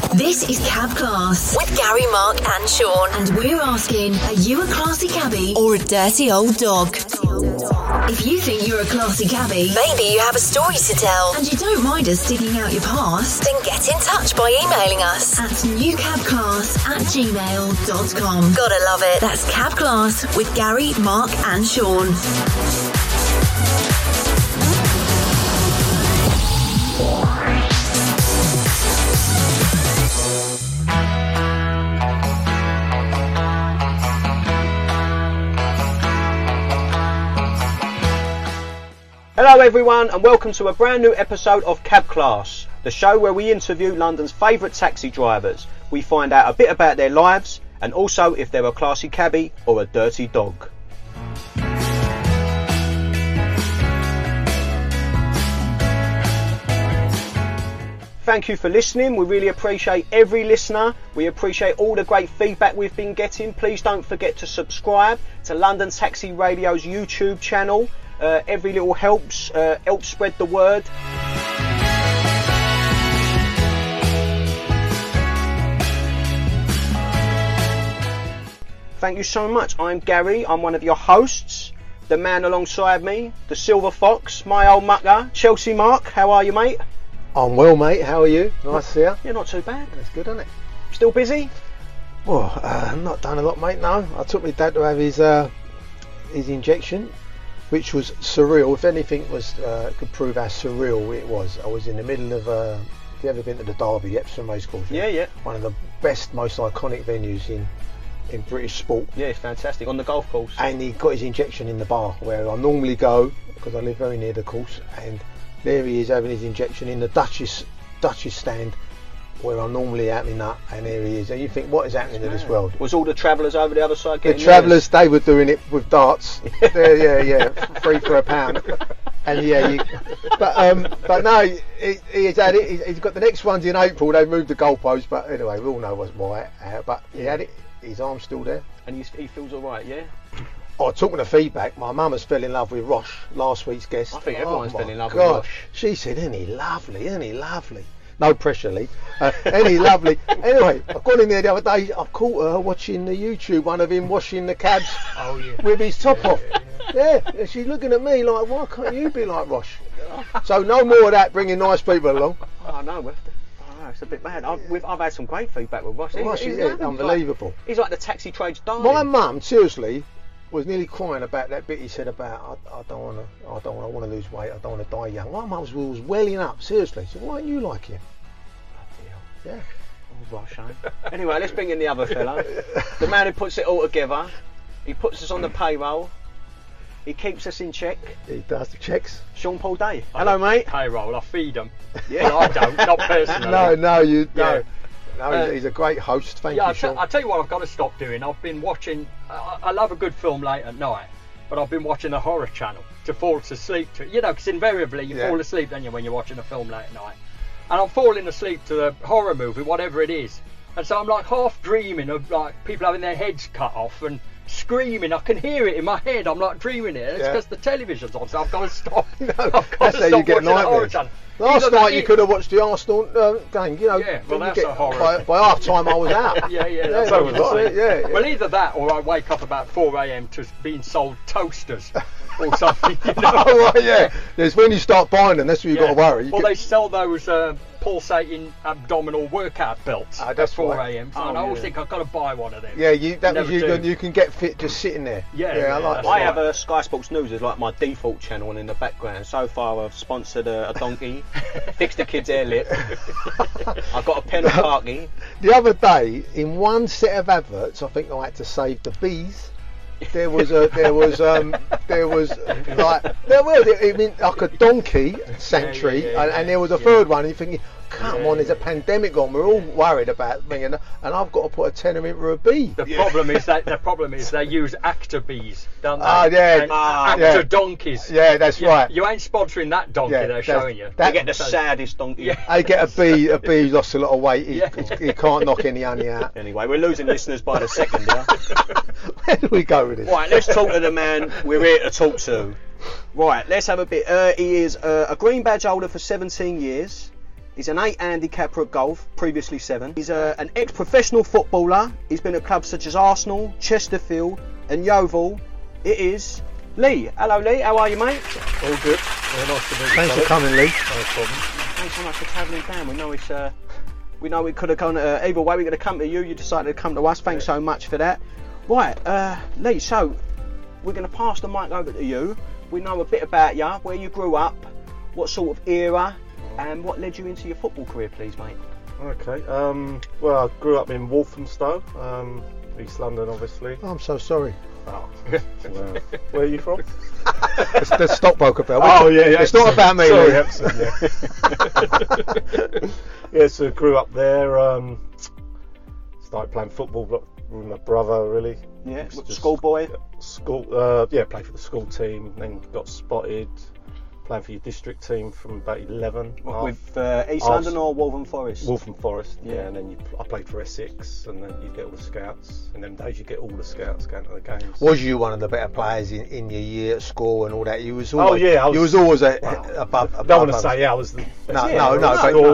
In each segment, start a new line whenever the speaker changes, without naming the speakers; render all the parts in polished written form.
This is Cab Class with Gary, Mark and Sean. And we're asking, are you a classy cabbie or a dirty old dog? If you think you're a classy cabbie, maybe you have a story to tell, and you don't mind us digging out your past, then get in touch by emailing us at newcabclass@gmail.com. Gotta love it. That's Cab Class with Gary, Mark and Sean.
Hello everyone and welcome to a brand new episode of Cab Class, the show where we interview London's favourite taxi drivers. We find out a bit about their lives and also if they're a classy cabbie or a dirty dog. Thank you for listening. We really appreciate every listener. We appreciate all the great feedback we've been getting. Please don't forget to subscribe to London Taxi Radio's YouTube channel. Every little helps spread the word. Thank you so much. I'm Gary. I'm one of your hosts. The man alongside me, the Silver Fox, my old mucker, Chelsea Mark. How are you, mate?
I'm well, mate. How are you? Nice to see you.
Yeah, not too bad.
That's good, isn't it?
Still busy?
Well, not done a lot, mate. No, I took my dad to have his injection, which was surreal. If anything could prove how surreal it was, I was in the middle of. Have you ever been to the Derby, Epsom Racecourse?
Yeah.
One of the best, most iconic venues in British sport.
Yeah, it's fantastic. On the golf course.
And he got his injection in the bar where I normally go because I live very near the course. And there he is having his injection in the Duchess stand where I'm normally out my nut, and there he is. And you think, what is happening to this world?
Was all the travellers over the other side getting
the travellers, they were doing it with darts. Yeah, free for £1. And but no, he's had it. He's got the next ones in April. They've moved the goalpost, but anyway, we all know why. But he had it. His arm's still there.
And he feels all right, yeah?
Oh, talking of feedback, my mum has fell in love with Rosh, last week's guest.
I think everyone's fell in love with Rosh.
She said, isn't he lovely? No pressure, Lee. Ain't he lovely? Anyway, I've gone in there the other day. I caught her watching the YouTube, one of him washing the cabs with his top off. Yeah, and she's looking at me like, why can't you be like Rosh? So no more of that, bringing nice people along.
Oh, no, it's a bit bad. I've had some great feedback with Rosh.
He's unbelievable.
He's like the taxi trade's darling.
My mum, seriously, was nearly crying about that bit he said about I want to lose weight, I don't want to die young. My mum was welling up, seriously. She said, why don't you like him? Yeah.
Oh, Rosh, anyway, let's bring in the other fella. The man who puts it all together. He puts us on the payroll. He keeps us in check.
He does the checks.
Sean Paul Day. Hello, mate.
Payroll, I feed them.
Yeah.
Well, I don't, not personally.
No, you don't.
Yeah.
No, he's a great host. Thank you, Sean.
I'll tell you what I've got to stop doing. I've been watching, I love a good film late at night, but I've been watching the horror channel to fall asleep to. You know, because invariably you fall asleep, don't you, when you're watching a film late at night. And I'm falling asleep to the horror movie, whatever it is. And so I'm like half dreaming of like people having their heads cut off and screaming. I can hear it in my head. I'm like dreaming it. It's because the television's on, so I've got to stop.
That's how you get nightmares. Last night you could have watched the Arsenal game, you know.
Yeah, well that's a horror.
By half time I was out.
That's
so was I.
Well, either that or I wake up about 4 a.m. to being sold toasters or something. You know?
Oh, right, yeah. It's when you start buying them, that's when you've got to worry.
They sell those pulsating abdominal workout belts at 4 a.m. So I always think I've got to buy one of them.
Yeah, you can get fit just sitting there.
I have a Sky Sports News as like my default channel, and in the background so far I've sponsored a donkey, fixed the kid's hair lip, I've got a pen of parky.
The other day, in one set of adverts, I think I had to save the bees. There was like a donkey sanctuary, and there was a third one. And you're thinking, come on, there's a pandemic on. We're all worried about me, and I've got to put a tenner into a bee.
The problem is they use actor bees, don't they?
Actor
donkeys.
Yeah, that's right.
You ain't sponsoring that donkey they're showing you.
They get the saddest donkey.
They get a bee. A bee's lost a lot of weight. He can't knock any honey out.
Anyway, we're losing listeners by the second. Yeah.
Where do we go with this?
Right, let's talk to the man we're here to talk to. Right, let's have a bit. He is a green badge holder for 17 years. He's an 8 handicapper at golf, previously 7. He's an ex-professional footballer. He's been at clubs such as Arsenal, Chesterfield and Yeovil. It is Lee. Hello Lee, how are you mate?
All good. Yeah, nice to meet you.
Thanks for coming, Lee.
No problem.
Thanks so much for travelling down. We know we could have gone either way. We're going to come to you. You decided to come to us. Thanks so much for that. Right, Lee, so we're going to pass the mic over to you. We know a bit about you, where you grew up, what sort of era, and what led you into your football career, please, mate.
Okay. Well, I grew up in Walthamstow, East London, obviously.
Oh, I'm so sorry.
Oh. Well, where are you from?
It's the stockbroker bell.
Oh yeah.
It's not about me.
Sorry,
Lee.
Epsom, yeah. Yeah, so grew up there. Started playing football with my brother, really.
Yeah, schoolboy.
School. Played for the school team. Then got spotted playing for your district team from about 11.
With East London or Waltham Forest?
Waltham Forest, yeah. And then I played for Essex, and then you get all the scouts. In them days, you get all the scouts going to the games.
Was you one of the better players in your year at school and all that? You was always.
Oh yeah,
you was always above.
I don't want to say I was the best.
I was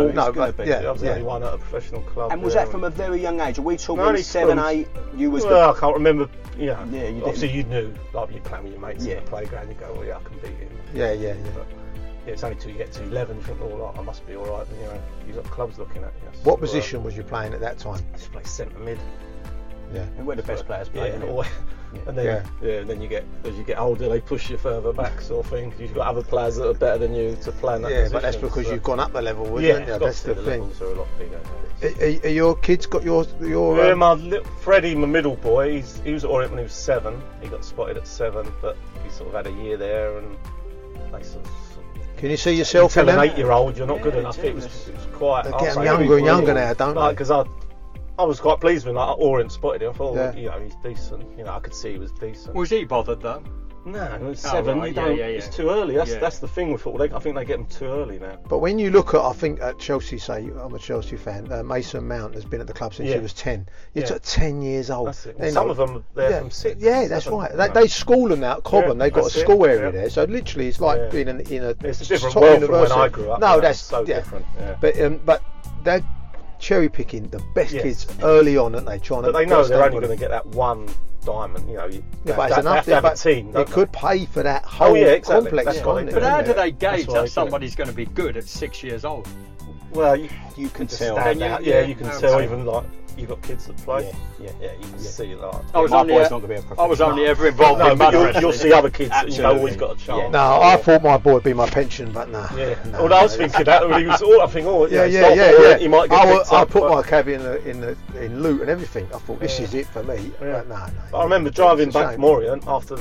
the only one at a professional club.
And was that from a very young age? Are we talking
only
7, 8? You was.
Well, I can't remember. Yeah,
obviously
you knew, like you playing with your mates in the playground. You go, well, yeah, I can beat him.
Yeah.
But, it's only till you get to 11 you think, oh, I must be all right. And, you've got clubs looking at you.
What position was you playing at that time?
I just played centre mid.
Yeah.
And we're the best players playing.
And then, and then you get, as you get older, they push you further back, sort of thing. You've got other players that are better than you to play in that position.
But that's because you've gone up the level, isn't it?
Yeah,
that's the thing.
Levels are a lot bigger.
Are your kids got your?
Yeah, my little Freddie, my middle boy, he was at Orient when he was 7. He got spotted at 7, but he sort of had a year there, and they sort of.
Can you see yourself
tell
in
an 8-year-old you're not good enough? It was quite.
They're getting younger and younger now, don't they?
Because I was quite pleased when Orient spotted him. I thought, he's decent. I could see he was decent.
Was he bothered though?
No, it was 7.
Right,
It's too early. That's the thing with football. I think they get them too early now.
But when you look at, I think at Chelsea, say I'm a Chelsea fan. Mason Mount has been at the club since he was 10. He's at 10 years old.
That's it. Well, some of them they're from 6.
Yeah, that's right. They school them out at Cobham. They've got a school area there, so literally it's like being in a.
It's a different world from when I grew up.
No, that's
so different. Yeah.
But they're cherry picking the best kids early on, aren't they?
But they know they're only going to get that one diamond.
But it's enough.
They have a team.
They could pay for that whole complex.
But
how do they gauge that somebody's going to be good at 6 years old?
Well, you can tell. You can tell even like you've got kids that play.
Yeah,
you can see that.
I was only ever involved in
but you'll see other kids that you've always got a chance.
No, I thought my boy would be my pension, but no.
Well, I was thinking that when he was. I think, he might get picked up.
I put my cab in loot and everything. I thought this is it for me. But no.
I remember driving back from Orient after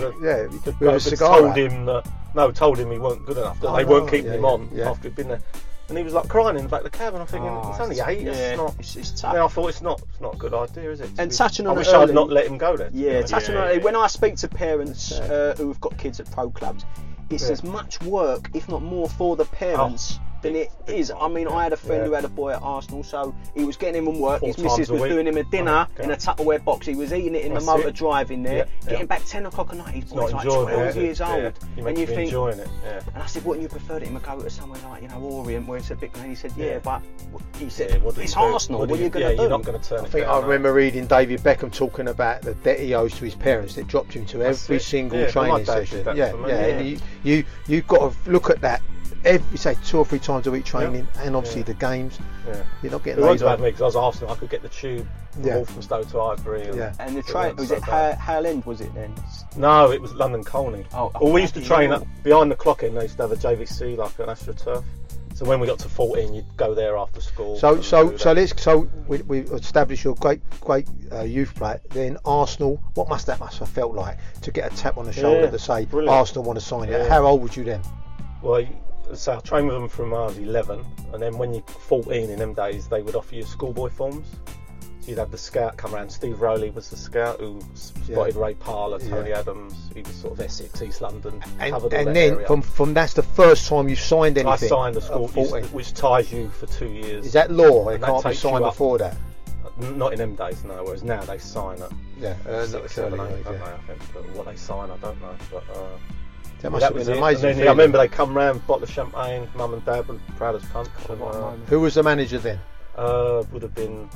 told him he weren't good enough. That they weren't keeping him on after he'd been there. And he was like crying in the back of the cab, and I'm thinking, it's only 8. It's tough. Then I thought it's not a good idea, is it?
And touching on
I wish I'd not let him go there.
Yeah, touching on when I speak to parents who've got kids at pro clubs, it's as much work, if not more, for the parents than it is. I mean, I had a friend who had a boy at Arsenal, so he was getting him on work. His missus was doing him a dinner in a Tupperware box. He was eating it in the motor driving there, getting back 10 o'clock at night. His boy's like 12 years old.
And you think, enjoying it.
And I said, wouldn't you prefer him to go to somewhere like Orient, where it's a big name? He said, but he said, it's Arsenal. What are you going to do?
You're not going to turn it down.
I remember reading David Beckham talking about the debt he owes to his parents that dropped him to every single training session. You've got to look at that. Every 2 or 3 times a week training, and obviously the games. You're not getting.
It wasn't bad for me because I was Arsenal. I could get the tube from Walthamstow to Ivory.
And the train was it Hale End? Was it then?
No, it was London Colney. We used to train up behind the clock end. They used to have a JVC like an AstroTurf. So when we got to 14, you'd go there after school. So
we established your great youth player. Then Arsenal, what must have felt like to get a tap on the shoulder to say Arsenal want to sign you? How old was you then?
Well, so I trained with them from I was 11, and then when you're 14 in them days, they would offer you schoolboy forms. So you'd have the scout come around. Steve Rowley was the scout who spotted Ray Parlour, Tony Adams. He was sort of Essex, East London.
And then area. from that's the first time you signed anything.
I signed a school, which ties you for 2 years.
Is that law? It can't be signed before that.
Not in them days, no. Whereas now they sign it.
Yeah,
6, 7, 8, don't they? I think. But what they sign, I don't know. But
That must
that
have
was
been
it.
an amazing.
And then, I remember they come round, bottle of champagne, mum and dad were proud as punch.
Who was the manager then?
Would have been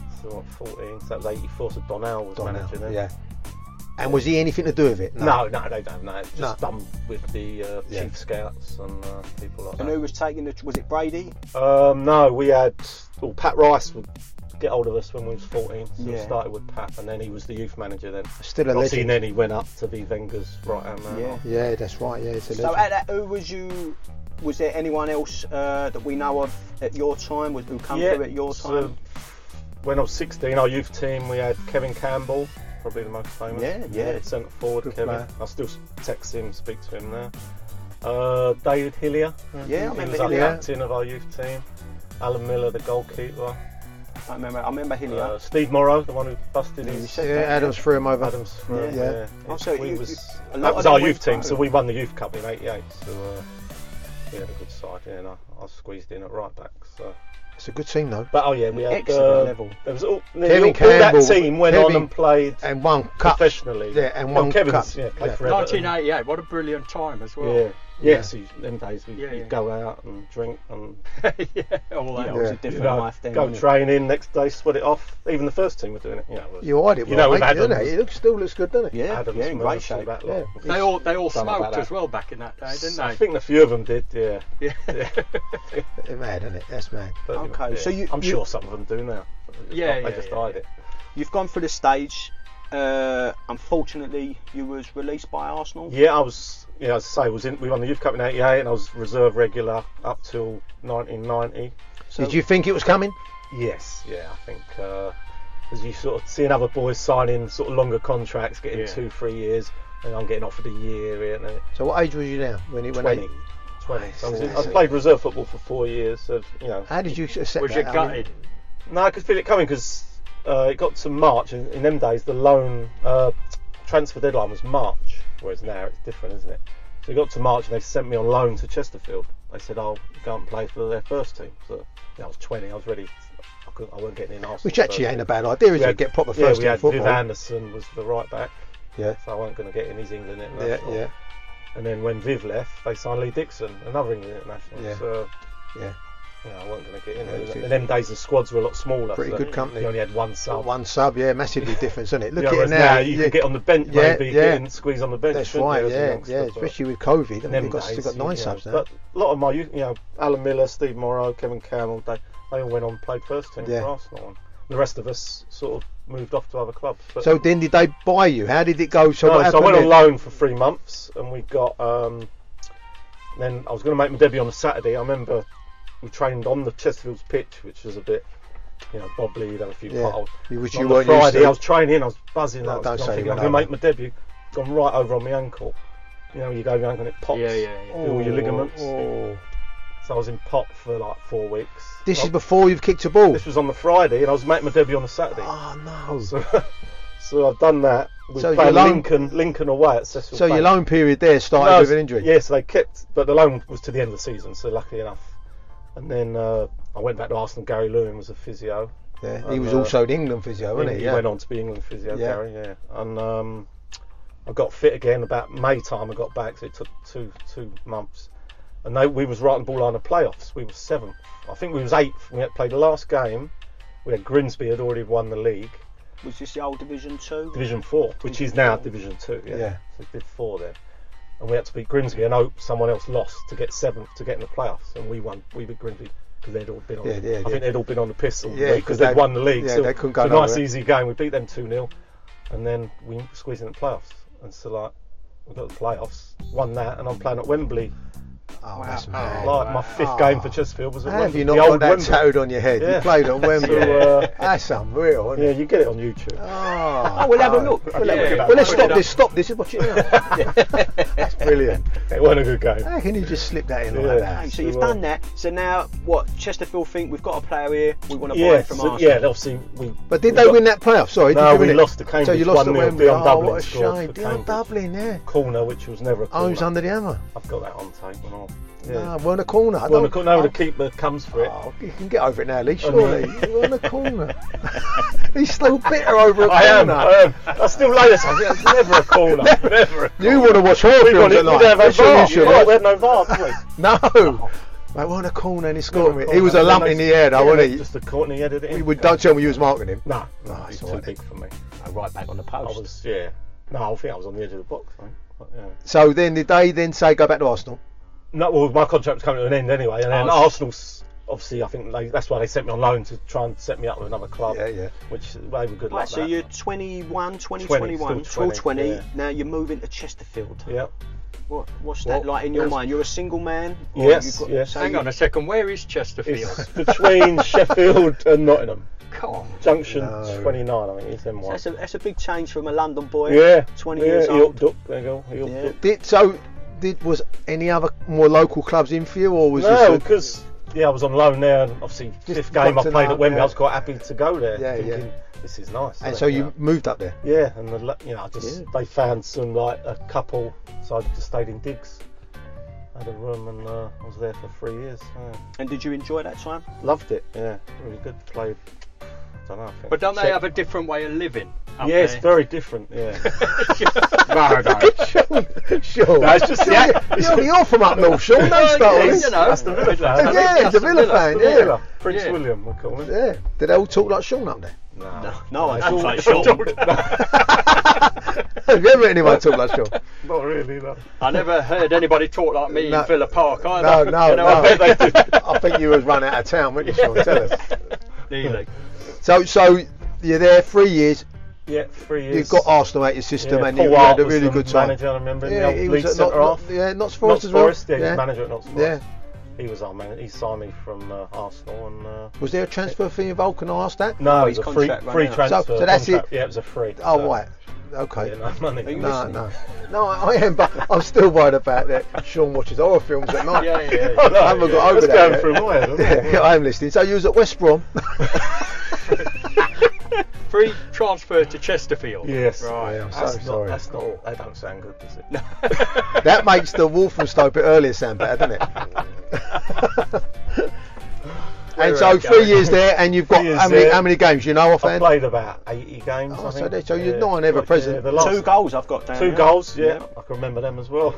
14, so that was 84, so Donnell was manager then.
Yeah. And was he anything to do with it?
No, they don't know. It's just done with the chief scouts and people like that.
And who was taking was it Brady?
No, we had Pat Rice would get hold of us when we was 14. So we started with Pat, and then he was the youth manager then.
Still a
Obviously,
legend.
then he went up to be Wenger's right hand man.
Yeah, that's right. Yeah, it's a
So
legend.
at that, who was you? Was there anyone else that we know of at your time? Who come through at your time?
When I was 16, our youth team, we had Kevin Campbell, probably the most famous.
Yeah.
Centre forward,
Good
Kevin.
player.
I still text him, speak to him now. David Hillier.
Yeah, I
He
remember
was our
Hillier.
captain of our youth team. Alan Miller, the goalkeeper.
I remember Hillier.
Steve Morrow, the one who busted his.
Yeah, Adams threw him over.
Adams for
Yeah.
Also,
We
a
was,
lot
that
of
was
them
our
went
youth team,
pro.
so we won the Youth Cup in '88. So we had a good side, and I squeezed in at right back. So.
It's a good team though.
But we had
Excellent level.
There was
Kevin
all
Campbell,
that team went on and played
and won cup
professionally.
Yeah, and won
Kevin's
cup.
played for Everton.
1988, what a brilliant time as well.
Yeah. Yes, them days we'd go out and drink and
All that.
It was a different life then.
go
wasn't it?
training, next day sweat it off. Even the first team were doing it.
You eyed it
You
well,
know, with
mate,
Adams.
didn't it? It still looks good, doesn't it?
Yeah,
Adams,
in great
Murphy,
shape.
that lot.
They all
Something
smoked
about
as
that.
well back in that day, didn't they?
I think a few of them did, yeah.
Yeah.
It's mad, isn't it? That's mad.
But,
Okay, so
I'm sure some of them do now. They just hide it.
You've gone through the stage. Unfortunately, you was released by Arsenal.
Yeah, I was. Yeah, as I say, we won the Youth Cup in '88, and I was reserve regular up till 1990.
So,
Did you think it was coming?
Yes, yeah, I think as you sort of seeing other boys signing sort of longer contracts, getting 2-3 years, and I'm getting offered a year. And
So what age was you now when it went
20. 20. So I played reserve football for 4 years. So,
How did you accept
Was
that?
you gutted?
No, I could feel it coming because it got to March, and in them days the loan transfer deadline was March, whereas now it's different, isn't it? So it got to March and they sent me on loan to Chesterfield. They said I'll go and play for their first team. So I was 20, I was ready. I weren't getting in Arsenal.
Which actually ain't a bad idea, is it? Get proper first
we
team
had
football.
Viv Anderson was the right back.
Yeah.
So I wasn't going to get in his England international.
Yeah.
And then when Viv left, they signed Lee Dixon, another England international.
Yeah.
So
Yeah.
I wasn't going to get in.
Yeah,
In them days, the squads were a lot smaller.
Pretty
so
good company.
You only had one sub.
One sub, yeah, massively different, isn't it? Look at
whereas
it now.
you can get on the bench, maybe get in, squeeze on the bench.
That's
shouldn't
right,
you, as a
yeah,
youngster, but
especially with COVID.
in them
They've
days,
still got 9 subs now.
But a lot of my, Alan Miller, Steve Morrow, Kevin Campbell, they all went on and played first team for Arsenal. And the rest of us sort of moved off to other clubs. But
So then did they buy you? How did it go? So
no,
what
so I
happened
went on
then?
loan for 3 months, and we got. Then I was going to make my debut on a Saturday. I remember we trained on the Chesterfield's pitch, which was a bit, bobbly. You'd have a few potholes.
Which
On
you
the
weren't used
Friday,
to.
I was training. I was buzzing.
No,
I was
don't say
thinking,
you
I'm
went
going to
over.
make my debut. Gone right over on my ankle. You go over your ankle and it pops. All your ligaments.
Oh.
So I was in pop for like 4 weeks.
This is before you've kicked a ball.
This was on the Friday, and I was making my debut on the Saturday.
Oh no!
So I've done that. We
So
played
your loan-
Lincoln away at Cecil
So your
Bank.
loan period there started with an injury.
Yes, they kept, but the loan was to the end of the season, so lucky enough. And then I went back to Arsenal. Gary Lewin was a physio.
Yeah, he
And,
was also the England physio, wasn't he?
He went on to be England physio, Gary. Yeah. And I got fit again about May time. I got back, so it took two months. And we was right on the ball line of playoffs. We were 7th. I think we was 8th. We had played the last game. We had Grimsby had already won the league.
Was this the old Division 2?
Division 4, which is now Division 2. Yeah. So we did 4 then. And we had to beat Grimsby and hope someone else lost to get 7th to get in the playoffs. And we won. We beat Grimsby because they'd all been on. I think they'd all been on the piss all week because they'd won the league.
Yeah,
so
they couldn't go
it was a nice
nowhere.
easy game. We beat them 2-0, and then we squeezed in the playoffs. And so we got the playoffs, won that, and I'm playing at Wembley.
Oh, that's mad.
My 5th game for Chesterfield was at
How have
Wembley.
you
the
not got
old
that
Wembley.
tattooed on your head?
Yeah.
You played on Wembley.
So,
That's unreal, isn't
yeah,
it?
you get it on YouTube.
Oh,
we'll have a look. We'll
let's stop this. Watch it now. That's brilliant.
It wasn't a good game.
How can you just slip that in like
Yeah.
that?
So you've done that. So now, what? Chesterfield think we've got a player here. We want to buy it from Arsenal.
Yeah, obviously we.
But did they win that playoff? Sorry,
No,
did you win
we
it?
lost to Cambridge.
So you lost to
1-0.
Wembley.
Dion
Oh,
Dublin
what a
scored
shame.
for
Dion
Cambridge.
Dublin, yeah.
Corner, which was never a corner.
Arms under the hammer.
I've got that on tape and all.
No, we're on a corner.
No, the keeper comes for it.
Oh, you can get over it now, Lee. Surely we're on a corner. He's still bitter over a corner.
I am. I still lay this. It's never a corner. Never.
You want to watch horror films tonight?
We had no VAR, did we?
No. Mate, we're on a corner and he scored me. He was a lump in the air, though, wasn't he?
Just a corner, he headed it in.
Don't tell me you was marking him.
No,
he's
too big for me.
Right back on the post.
I was, No, I think I was on the edge of the box.
So then, did they then say go back to Arsenal?
No, well, my contract was coming to an end anyway, and then Arsenal's obviously, I think that's why they sent me on loan to try and set me up with another club.
Yeah.
Which they were good.
Right, so you're 21, 21, still 20.
Yeah.
Now you're moving to Chesterfield.
Yeah.
What's that like in your mind? You're a single man?
Yes.
Hang on a second, where is Chesterfield?
It's between Sheffield and Nottingham.
Come on.
Junction 29, I think it's them one.
So that's a big change from a London boy.
Yeah.
20 years old.
There you go.
Was any other more local clubs in for you, or was
no? Because I was on loan there, and obviously fifth game I played at Wembley, I was quite happy to go there. Thinking, this is nice.
And so you moved up there?
Yeah, and they found some a couple, so I just stayed in digs. Had a room and I was there for 3 years. Yeah.
And did you enjoy that time?
Loved it. Yeah, really good. Played. I don't know. I think
but don't they have a different way of living?
Yeah, it's very different. Yeah.
No. Sure.
No, it's just
you're from up north, Sean. Don't start.
That's the Villa fan.
Yeah, the Villa fan. Yeah.
Prince William, we call him.
Yeah. Did they all talk like Sean up there?
No, I don't like Sean.
Have you ever heard anyone talk like Sean?
Not really, no.
I never heard anybody talk like me in Villa Park either.
No.
I bet they did.
I think you was run out of town, weren't you, Sean? Tell us.
Really.
So you're there 3 years.
Yeah, 3 years.
You've got Arsenal out your system, and
Paul
you had a really good time.
Manager, I remember.
He was at Notts Forest as well.
Notts Forest, he was manager at Notts Forest.
Yeah.
He was our manager. He signed me from Arsenal, and
was there a transfer fee involved? Can I ask that?
No, it was a free transfer.
So that's it.
Yeah, it was a free.
Oh right. Okay.
Yeah, no money.
No, I am, but I'm still worried about that. Sean watches horror films at night.
Yeah.
I haven't got over that.
Going through my head.
I am listening. So you was at West Brom.
Free transfer to Chesterfield.
Yes.
Right. I'm so sorry.
That don't sound good, does it?
That makes the Walthamstow bit earlier sound better, doesn't it? And so 3 years there, and you've got how many games? You know,
I played about 80 games.
Oh, so you're not ever present.
2 goals I've got down.
2 goals, yeah. I can remember them as well.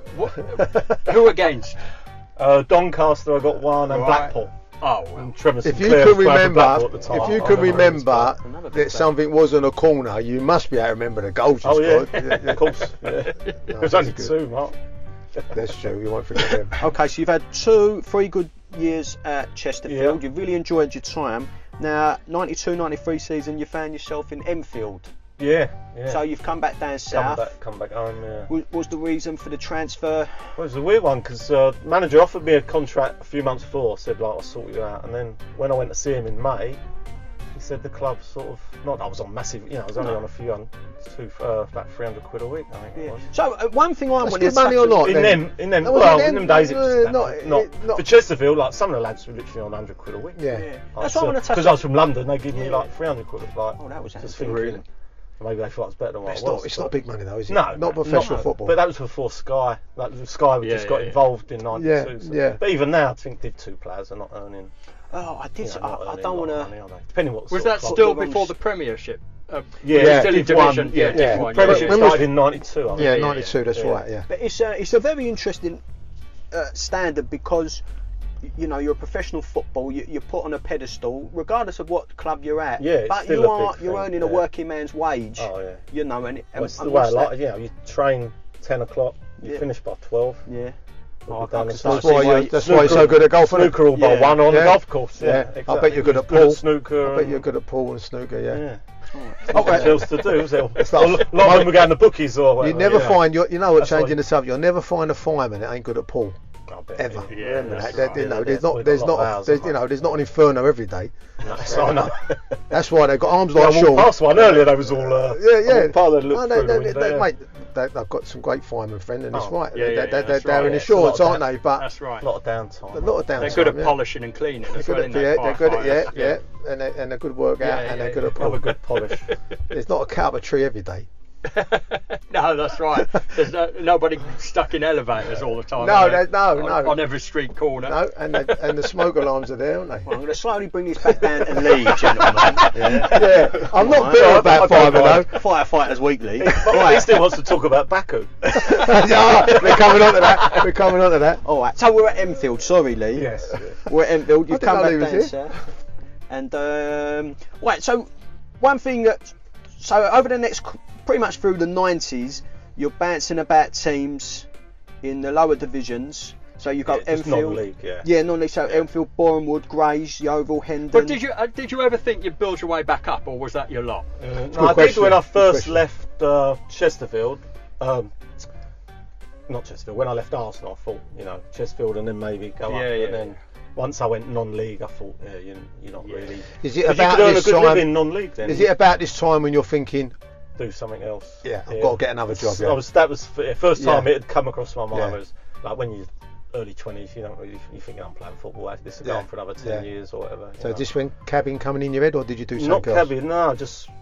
Who against?
Doncaster, I got 1, and Blackpool.
Oh,
and Trevor
if you
Sinclair
can remember,
that
that something was on a corner, you must be able to remember the goals you scored.
Yeah, of course. Yeah. It was only 2, Mark.
That's true. You won't forget them.
Okay, so you've had 3 good years at Chesterfield. You've really enjoyed your time. Now, 92-93 season, you found yourself in Enfield.
Yeah.
So you've come back down south.
Come back home. Yeah.
What was the reason for the transfer?
Well, it was a weird one because manager offered me a contract a few months before. Said I'll sort you out, and then when I went to see him in May, he said the club sort of not. I was on massive. I was only on a few about £300 a week. I think it was.
So one thing I wanted
to money or not?
In them days, it was not for Chesterfield. Like some of the lads were literally on £100 a week.
Yeah.
That's what I want to touch.
Because I was from London, they give me like £300. Like,
that was
just thinking. Maybe they thought it was better than what it was.
It's not big money though, is it?
No,
not professional football.
But that was before Sky. Sky just got involved in '92.
Yeah.
But even now, I think Div 2 players are not earning.
Oh, I did. I don't want to.
Depending what.
Was that still before the Premiership?
Still
in Division.
Yeah. Premiership started in '92.
Yeah, '92. That's right. Yeah.
But it's a very interesting standard because. You're a professional football. You're put on a pedestal, regardless of what club you're at.
Yeah,
but you're earning a working man's wage.
Oh yeah.
And
it's the way I like. You train 10 o'clock. You finish by 12.
Yeah.
That's why you're so good at golf.
Snooker all by 1 on the golf course. Yeah.
Exactly. I bet you're good at pool.
Snooker.
I bet you're good at pool and snooker. Yeah.
What else to do? A lot of them were going to bookies or whatever.
You never find changing the subject. You'll never find a fireman that ain't good at pool. Ever. There's not an inferno every day.
I know.
That's why they've got arms like Sean.
Past one earlier, they was all
mate, they've got some great fireman friends, and it's right.
They're
in insurance, aren't they?
But that's right.
A lot of downtime.
They're good at polishing and cleaning. They're
good at and they're good workout, and they're good at
have a good polish.
There's not a cut up a tree every day.
No, that's right. There's nobody stuck in elevators all the time.
No.
On every street corner.
No, and the smoke alarms are there, aren't they?
Well, I'm going to slowly bring this back down to Lee, gentlemen.
Yeah, I'm not bitter about Fiverr though.
Firefighters Weekly.
Right. He still wants to talk about Baku.
We're coming on to that.
All right, so we're at Enfield. Sorry, Lee.
Yes.
We're at Enfield. You've come back
Lee was
down,
here.
sir. And right, so one thing that over the next pretty much through the 90s, you're bouncing about teams in the lower divisions. So you've got Enfield,
non-league, yeah.
non-league. So Enfield, Bournemouth, Grays, Yeovil, Hendon.
But did you ever think you'd build your way back up, or was that your lot?
No, I did when I first left Chesterfield. Not Chesterfield. When I left Arsenal, I thought, Chesterfield, and then maybe go up. And then once I went non-league, I thought, you're not really.
Is it about
you could earn
this
a good
time?
living non-league then.
Is it about this time when you're thinking,
do something else?
Yeah, I've got to get another job. Yeah.
That was the first time it had come across my mind.
Yeah.
Was like when you're early 20s, you think I'm playing football. This will go on for another 10 years or whatever.
So this when cabin coming in your head, or did you do something
Not
else?
cabin, no.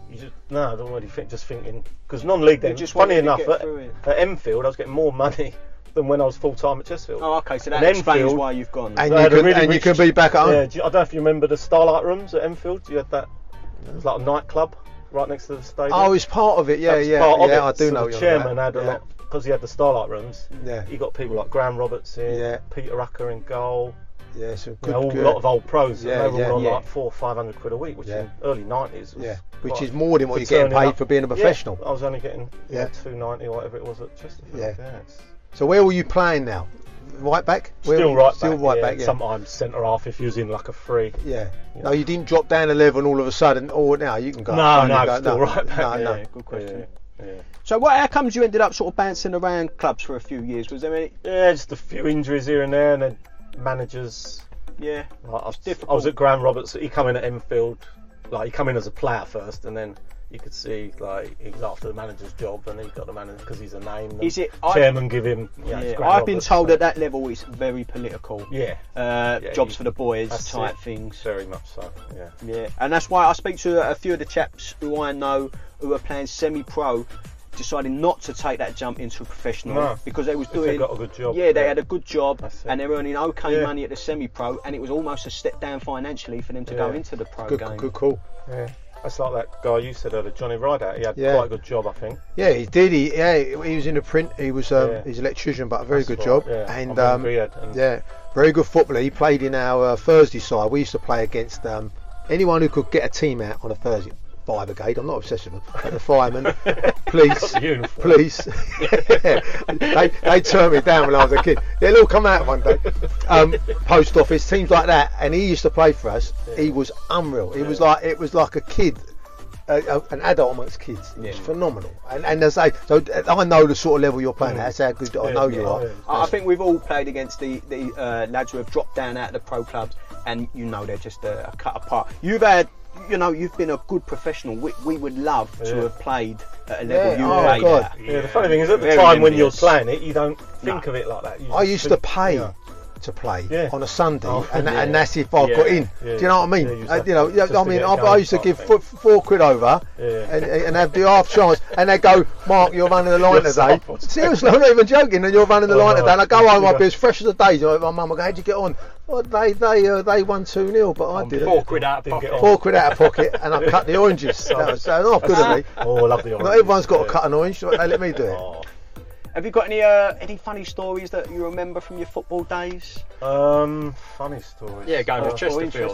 I don't really think. Just thinking because non-league then.
just
Funny
wanted to
enough,
get
at Enfield, I was getting more money than when I was full time at Chesterfield.
Oh, okay. So that
And
explains
Enfield-
why you've gone.
And
I had a
you
really
can
rich-
be back at home.
Yeah, I don't know if you remember the Starlight Rooms at Enfield. You had that. It was like a nightclub right next to the stadium.
Oh, it's part of it. Yeah,
That was
yeah,
part of
yeah.
it.
I do
So
know.
the
you're
chairman
on
had
that.
a lot because he had the Starlight Rooms.
Yeah.
You got people like Graham Roberts in,
Yeah.
Peter Rucker in goal.
Yeah, so
You
good.
know, a
good.
lot of old pros.
Yeah,
and they were all on
yeah.
like £400-500 a week, which in early 90s was
which
quite-
is more than what
for
you're getting
turning
paid
up.
for being a professional.
Yeah, I was only getting
Yeah.
£2.90 or whatever it was at Chesterfield.
Yeah.
it's
So where were you playing now? Right back?
still right
Still
back.
right back. Yeah.
Sometimes centre half if you was in like a free.
Yeah. No, you didn't drop down a level and all of a sudden. Oh, now you can go.
No,
go,
right back.
No.
Yeah,
Good question.
Yeah.
So how comes you ended up sort of bouncing around clubs for a few years? Was there any?
Yeah, just a few injuries here and there, and then managers.
Yeah.
Like, I
difficult.
was at Graham Roberts. He come in at Enfield. Like he come in as a player first, and then you could see like he was after the manager's job, and he got the manager because he's a name.
Is it?
Chairman give him?
Yeah,
Graham
I've been
Roberts,
told
so-
at that level it's very political.
Yeah.
Jobs for the boys
that's
type
it.
things.
Very much so. Yeah.
Yeah, and that's why I speak to a few of the chaps who I know who are playing semi-pro, deciding not to take that jump into professional
No,
because they was
if
doing.
they got a good job.
Yeah, they had a good job
That's it.
and they were earning okay
Yeah.
money at the semi-pro, and it was almost a step down financially for them to go
Yeah.
into the pro
Good,
game.
good call.
Yeah. That's like that guy you said earlier, Johnny Rideout. He had
Yeah.
quite a good job, I think.
Yeah, he did. He was in the print. He was
Yeah.
he's an electrician, but a very
That's
good
right,
job.
yeah. I
And
remember he had, and-
yeah, very good footballer. He played in our Thursday side. We used to play against anyone who could get a team out on a Thursday. Fire brigade. I'm not obsessed with them, but the firemen, please,
Got the uniform.
please. they turned me down when I was a kid. They'll all come out one day. Post office teams like that, and he used to play for us. He was unreal. It was like a kid. An adult amongst kids. It was phenomenal. And as I say, so I know the sort of level you're playing at. That's how good I know you are.
I think we've all played against the lads who have dropped down out of the pro clubs, and they're just a cut apart. You've been a good professional. We would love to have played at a level you played at.
Yeah, the funny thing is, at the
Very
time when you're
envious.
playing it, you don't think of it like that. You
I
just
used to
think,
pay
yeah.
to play
Yeah.
on a Sunday,
Oh,
and
yeah.
that's if I got in.
Yeah.
Do you know what I mean?
Yeah, you used to have
I
just to get
I used to
going
give
type thing.
£4 over
Yeah.
and have the half chance, and they go, Mark, you're running the line
Yes,
today.
I was.
Seriously, I'm not even joking. And you're running the line
no.
today, and I go home, I'll be
Yeah.
as fresh as a daisy. My mum will go, how'd you get on? Well, they won 2-0, but I didn't.
£4 out of
Didn't get
pocket.
on.
£4 out of pocket, and I cut the oranges. That was not good of me.
Oh, I love the orange.
Not everyone's got to cut an orange. They let me do it.
Oh.
Have you got any funny stories that you remember from your football days?
Funny stories.
Yeah, going to Chesterfield.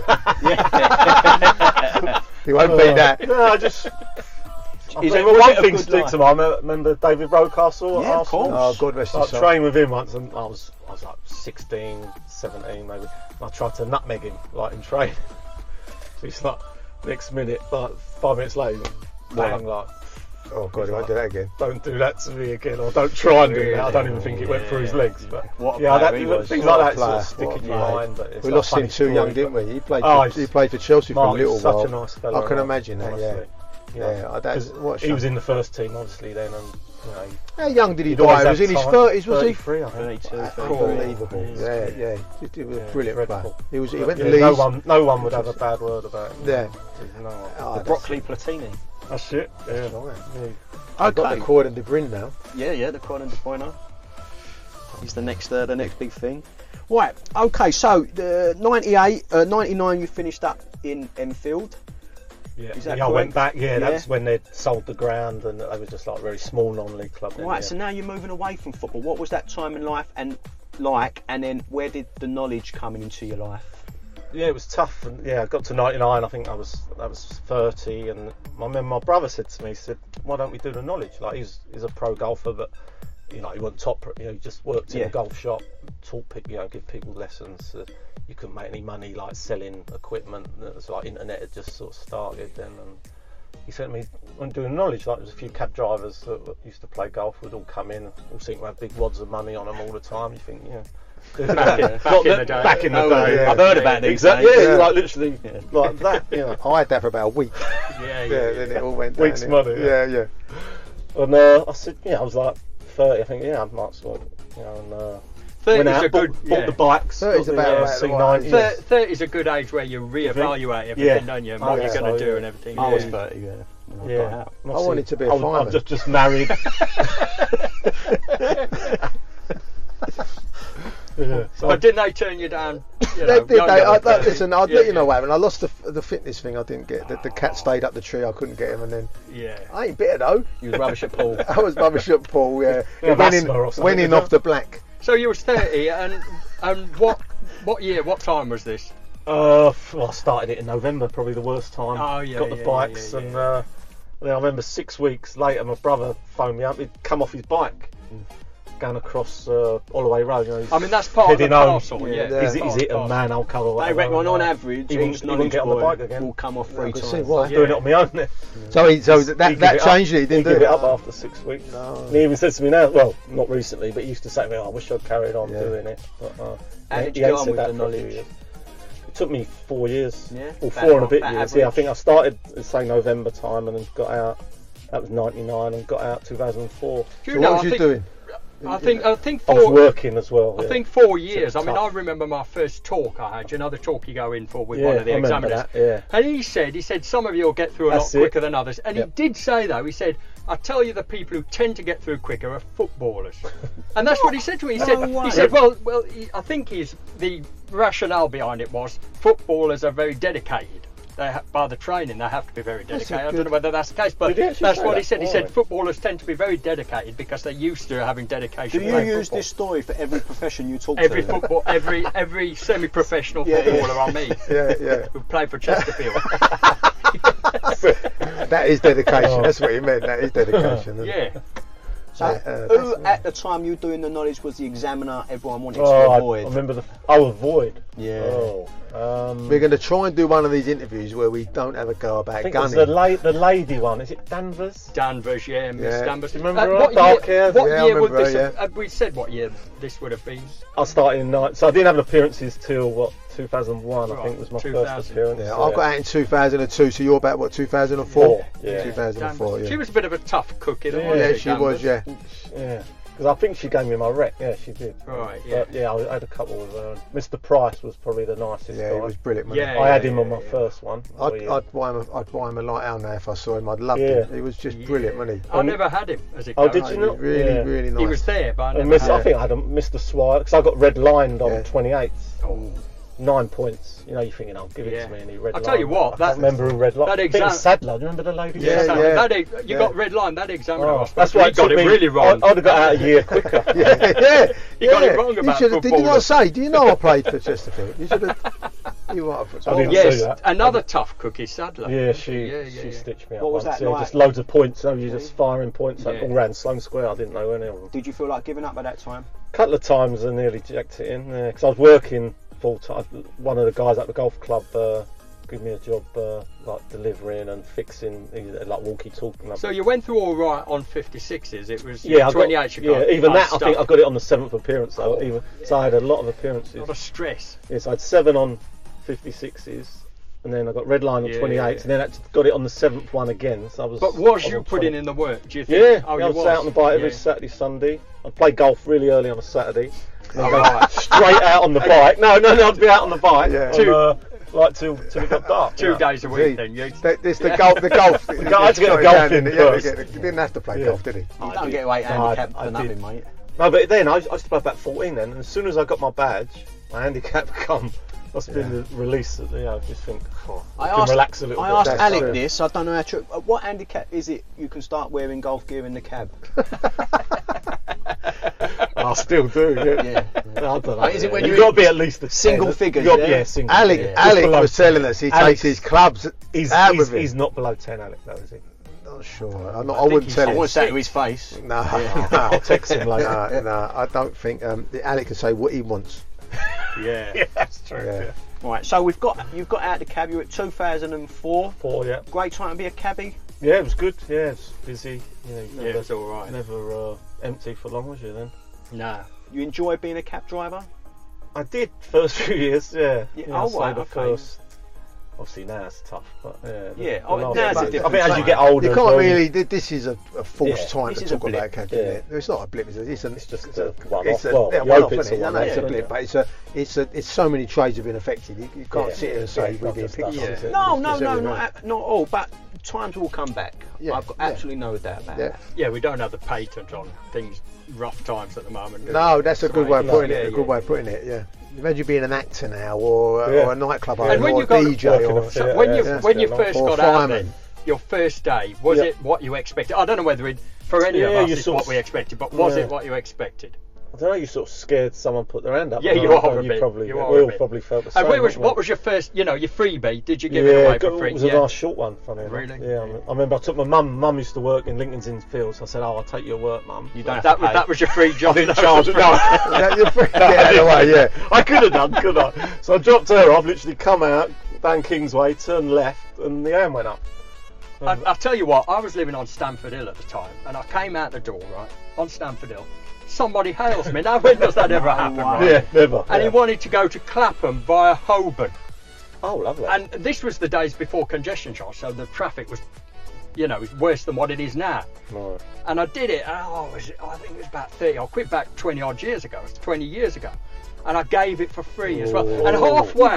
You won't beat that.
No, I just.
Is
I
it
think
a
one
bit of
thing
good
stick
life?
to mind. Remember David Rocastle at
Yeah, of
Arsenal?
course.
Oh, God rest
I
his soul.
trained with him once, and I was like 16, 17 maybe. And I tried to nutmeg him like in training. So he's like next minute, like 5 minutes later, bang, like.
Oh, God, I won't do that again.
Don't do that to me again, or don't try and do that. I don't even think it went through his legs. But
What a
yeah,
player
that,
he was.
things
What a
like that sort
player.
of stick
What
in
a
your
player.
mind. But it's
We
like
lost
funny
him too young,
story,
didn't
but-
we? He played.
Oh,
He played for Chelsea for a
Mark is
little
such
while.
a nice fellow.
I can imagine that.
honestly.
Yeah. That's
'Cause
what.
he was in the first team, obviously, then, and
How young did he
he'd
die?
always
He was
have
in his
time.
30s, was he?
33, I think.
32,
Unbelievable.
Yeah.
Yeah. He was a
Yeah,
brilliant
dreadful.
player. He
But
went to
yeah,
Leeds.
no one would have a bad word about him.
Yeah.
No one.
Oh, that's-
Broccoli Platini.
That's it. Yeah.
right.
Yeah.
I've got the Kevin De Bruyne now.
Yeah, the Kevin De Bruyne. He's the next big thing. Right, okay, so 99 you finished up in Enfield.
Yeah, I went back, that's when they'd sold the ground and they were just like a very small non-league club.
Right, so now you're moving away from football. What was that time in life and then where did the knowledge come into your life?
Yeah, it was tough, and I got to 99. I think that was 30, and I remember my brother said to me, he said, "Why don't we do the knowledge?" Like he's a pro golfer, but he wasn't top. He just worked in a golf shop, taught people, give people lessons. You couldn't make any money like selling equipment. It was like internet had just sort of started then, and he said to me, "I'm doing knowledge." Like there's a few cab drivers that used to play golf would all come in, all seem to have big wads of money on them all the time. You think, Back in the day.
I've heard about it.
Exactly. Like literally like that.
I had that for about a week.
Then
it all went down.
Week's money.
Yeah.
And I said, I was like 30. I think, I might as well, and. Went out, bought the bikes.
30's about
C90. 30's a good age where you re-evaluate everything, don't you? And what you're going to do and everything.
I was 30,
I wanted to be a fireman.
I'm just married.
But didn't they turn you down?
Listen, I'll let you know what happened. I lost the fitness thing. I didn't get the cat stayed up the tree. I couldn't get him, and then I ain't bitter though.
You was rubbish at pool.
I was rubbish at pool. Winning off the black.
So you was 30, and what year? What time was this?
I started it in November, probably the worst time. Got the bikes, and then I remember 6 weeks later, my brother phoned me up. He'd come off his bike, going across Holloway Road.
That's part of the parcel.
Is it a man? I'll cover.
They reckon on average, each knowledge
get on the bike again.
will come off 3 times.
I'm doing it on my own.
So that changed it. He didn't
give it up after 6 weeks. No. And he even says to me now, well, not recently, but he used to say to me, I wish I'd carried on doing it. But,
how did you get on with the knowledge?
It took me 4 years, or 4 and a bit years. Average. I think I started, say, November time, and then got out. That was 99, and got out 2004.
So what was you doing?
I think
I was working as well.
I think 4 years. I remember my first talk I had. The talk you go in for with one of the examiners. And he said some of you will get through a lot quicker than others. And he did say though, he said, I tell you, the people who tend to get through quicker are footballers. And that's what he said to me. He said, well, I think the rationale behind it was footballers are very dedicated. By the training, they have to be very dedicated. I don't know whether that's the case, but that's what he said. He said footballers tend to be very dedicated because they're used to having dedication.
Do you use this story for every profession you talk
to? Every semi-professional footballer I meet who play for Chesterfield.
That is dedication. That's what he meant. That is dedication.
So, who at the time you were doing the knowledge was the examiner everyone wanted to avoid?
I remember avoid.
We're going to try and do one of these interviews where we don't have a go about gunning.
The lady one. Is it Danvers?
Danvers, Miss Danvers.
Do you remember her? Dark hair.
What year would this have, we said what year this would have been?
I started in 9, so I didn't have appearances till 2001. I think was my first appearance.
I got out in 2002. So you're about 2004? 2004.
She was a bit of a tough cookie,
wasn't she? She was,
yeah. Because I think she gave me my rec. Yeah, she did.
Right.
But I had a couple with her. Mr. Price was probably the nicest guy.
He was brilliant.
I had him on my first one.
I'd buy him a light owl now if I saw him. I'd love him. He was just brilliant, wasn't he?
I never had him as a
coach. Oh, did you not?
Really, really nice.
He was there, but I never had him.
I think I had a Mr. Swire because I got red lined on 28th. 9 points. You're thinking, give it to me, and he red line.
I'll tell you what,
I remember who red line. That exam. Sadler, do you remember the lady?
You got red line. That examiner.
That's why he got it really wrong. I'd have got out a year quicker.
You got it wrong about football.
Did you not say? Do you know I played for Chesterfield? You should have. You might have.
Yes, another tough cookie, Sadler.
Yeah, she stitched me up.
What was that like?
Just loads of points. So you just firing points all round Sloane Square. I didn't know any of them.
Did you feel like giving up at that time?
A couple of times I nearly jacked it in because I was working full time. One of the guys at the golf club gave me a job like delivering and fixing like walkie-talkie.
So you went through all right on 56s. It was 28.
Even that I think I got it on the 7th appearance though. So I had a lot of appearances. A
lot of stress.
Yes, I had 7 on 56s. And then I got red line on 28s, and then I got it on the 7th one again. So I was.
But was you putting in the work? Do you think?
Yeah, I was out on the bike every Saturday, Sunday. I'd play golf really early on a Saturday. And then go straight out on the bike. No, I'd be out on the bike. like till it got dark.
2 days a week then.
This the golf. The golf.
I had to get a golf in first.
He didn't have to play golf, did he?
You don't get away handicap for nothing, mate.
No, but then I used to play about 14 then, and as soon as I got my badge, my handicap must have been the release. I just think, I can relax a little bit.
I asked Alec this. I don't know how true. What handicap is it you can start wearing golf gear in the cab?
I still do. Yeah. I don't know.
Is it when
you've got to be at least a
single figures?
Single.
Alec was telling us he takes his clubs out with him.
He's not below 10, Alec, though, is he?
Not sure. I wouldn't tell him.
I wouldn't say to his face.
No,
I'll text him later.
No, I don't think Alec can say what he wants.
Yeah,
that's true. Yeah.
Right, so you've got out the cab. You're at 2004.
Yeah.
Great time to be a cabbie.
Yeah, it was good. Yeah, it was busy.
It was all right.
Never empty for long, was you then?
No.
You enjoy being a cab driver?
I did first few years. Yeah.
First.
Obviously now it's tough, but
now's a
I
different
think as you get older,
you can't really. This is a false time
This
to
is a
talk
blip.
about cab, isn't it? It's not a blip. It's just a
one-off.
One-off, isn't it? No, it's a blip, but it's so many trades have been affected. You can't sit here and say we're being picked on.
No, not all. But times will come back. I've got absolutely no doubt about that.
Yeah, we don't have the patent on things. Rough times at the moment.
No, that's a good way of putting it. A good way of putting it. Yeah. Imagine being an actor now, or a nightclub owner, or a DJ,
when you first got out then, your first day, was it what you expected? I don't know whether for any of us it's what we expected, but was it what you expected?
I don't know, you sort of scared someone put their hand up.
Yeah, you are a bit.
We all probably felt the same.
And what was your first, your freebie? Did you give it away for free?
It was a nice short one, funny enough.
Really?
Yeah, I remember I took my mum. Mum used to work in Lincoln's Inn Fields. I said, I'll take you to work, Mum.
You don't have to pay. That was your free job.
I didn't charge it. No.
You're free. Get out of the way, yeah.
I could have done, couldn't I? So I dropped her off, literally come out, down Kingsway, turned left, and the hand went up.
I'll tell you what, I was living on Stamford Hill at the time, and I came out the door, right, on Stamford Hill. Somebody hails me. Now, when does that ever happen, right?
Yeah, never.
And he wanted to go to Clapham via Holborn.
Oh, lovely.
And this was the days before congestion charge, so the traffic was, worse than what it is now.
Right.
And I did it, I think it was about 30, I quit back 20 odd years ago, it was 20 years ago. And I gave it for free as well. And halfway,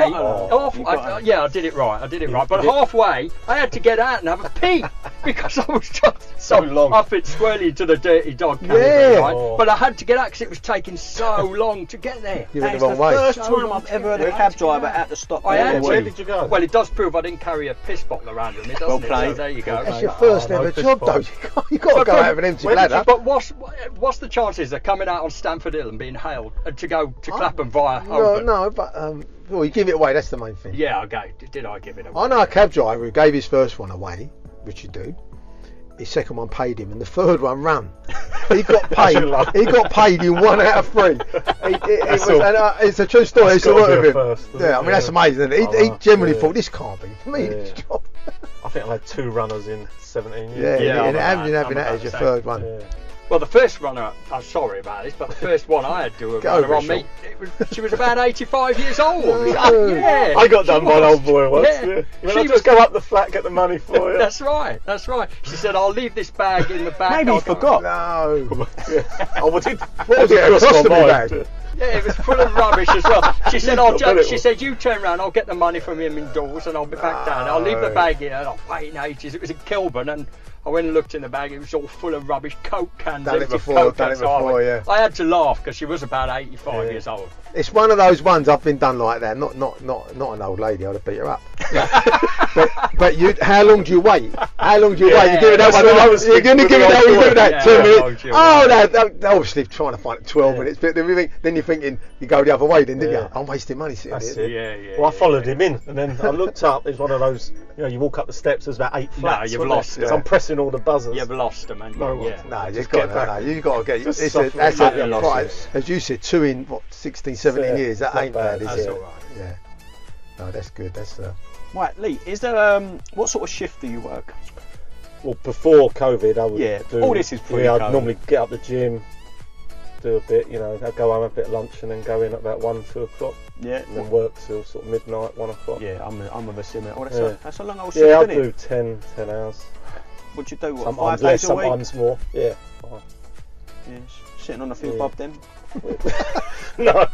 I did it right. But halfway, I had to get out and have a pee because I was just so long. I fit squarely into the dirty dog category, right? But I had to get out because it was taking so long to get there.
That's the first
time I've ever had a cab driver at the stop.
Where did you go?
Well, it does prove I didn't carry a piss bottle around with me, doesn't it? So there you go.
That's your first ever job, though. You've got to go out with an empty bladder.
But what's the chances of coming out on Stamford Hill and being hailed to go to Clapham via Holborn?
No, but you give it away. That's the main thing.
Yeah, okay. Did I give it away?
I know a cab driver who gave his first one away, which you do. His second one paid him, and the third one ran. He got paid. He got paid in 1 out of 3. It's a true story. I used to work with him. I mean that's amazing. He generally thought this can't be for me. This job.
I think I had 2 runners in 17 years.
And having that as your third one.
Yeah.
Well, the first runner, I'm sorry about this, but the first one I had to do a runner on me, she was about 85 years old. Yeah,
I got done by an old boy once. Yeah. I'll just go up the flat, get the money for you.
That's right. She said, I'll leave this bag in the back.
Maybe he forgot.
No.
What was it? What was it? Colostomy bag?
Yeah, it was full of rubbish as well. She said, she said, you turn around, I'll get the money from him indoors and I'll be back down. I'll leave the bag here. And I'm waiting ages. It was in Kilburn and I went and looked in the bag, it was all full of rubbish, Coke cans.
Done it before, yeah.
I had to laff because she was about 85 years old.
It's one of those ones I've been done like that. Not an old lady. I'd have beat her up. but how long do you wait? How long do you wait? You give it that one. You're going to give it that 2 minutes. Oh no! Obviously trying to find it 12 minutes. But then you're thinking you go the other way. Then didn't you? I'm wasting money sitting here.
Yeah. Well, I followed him in, and then I looked up. It's one of those. You walk up the steps. There's about 8 flats.
No, you've lost it.
I'm pressing all the buzzers.
You've lost them, man.
No, you've got to get. That's it. As you said, 2 in 16, 17 years. That ain't bad, is it?
That's all right.
Yeah. No, that's good. That's
Right, Lee. Is there what sort of shift do you work?
Well, before COVID, I would do.
All this is pre-COVID.
I'd normally get up the gym, do a bit. I'd go home, have a bit of lunch, and then go in at about 1, 2 o'clock. Yeah. And then work till sort of midnight, 1 o'clock.
Yeah, I'm with a similar. Oh, that's a long old shift.
Yeah, I do 10 hours.
What you do? What,
sometimes
5 days
less,
a week?
sometimes more. Yeah.
Sitting on the field, Bob. Then.
No.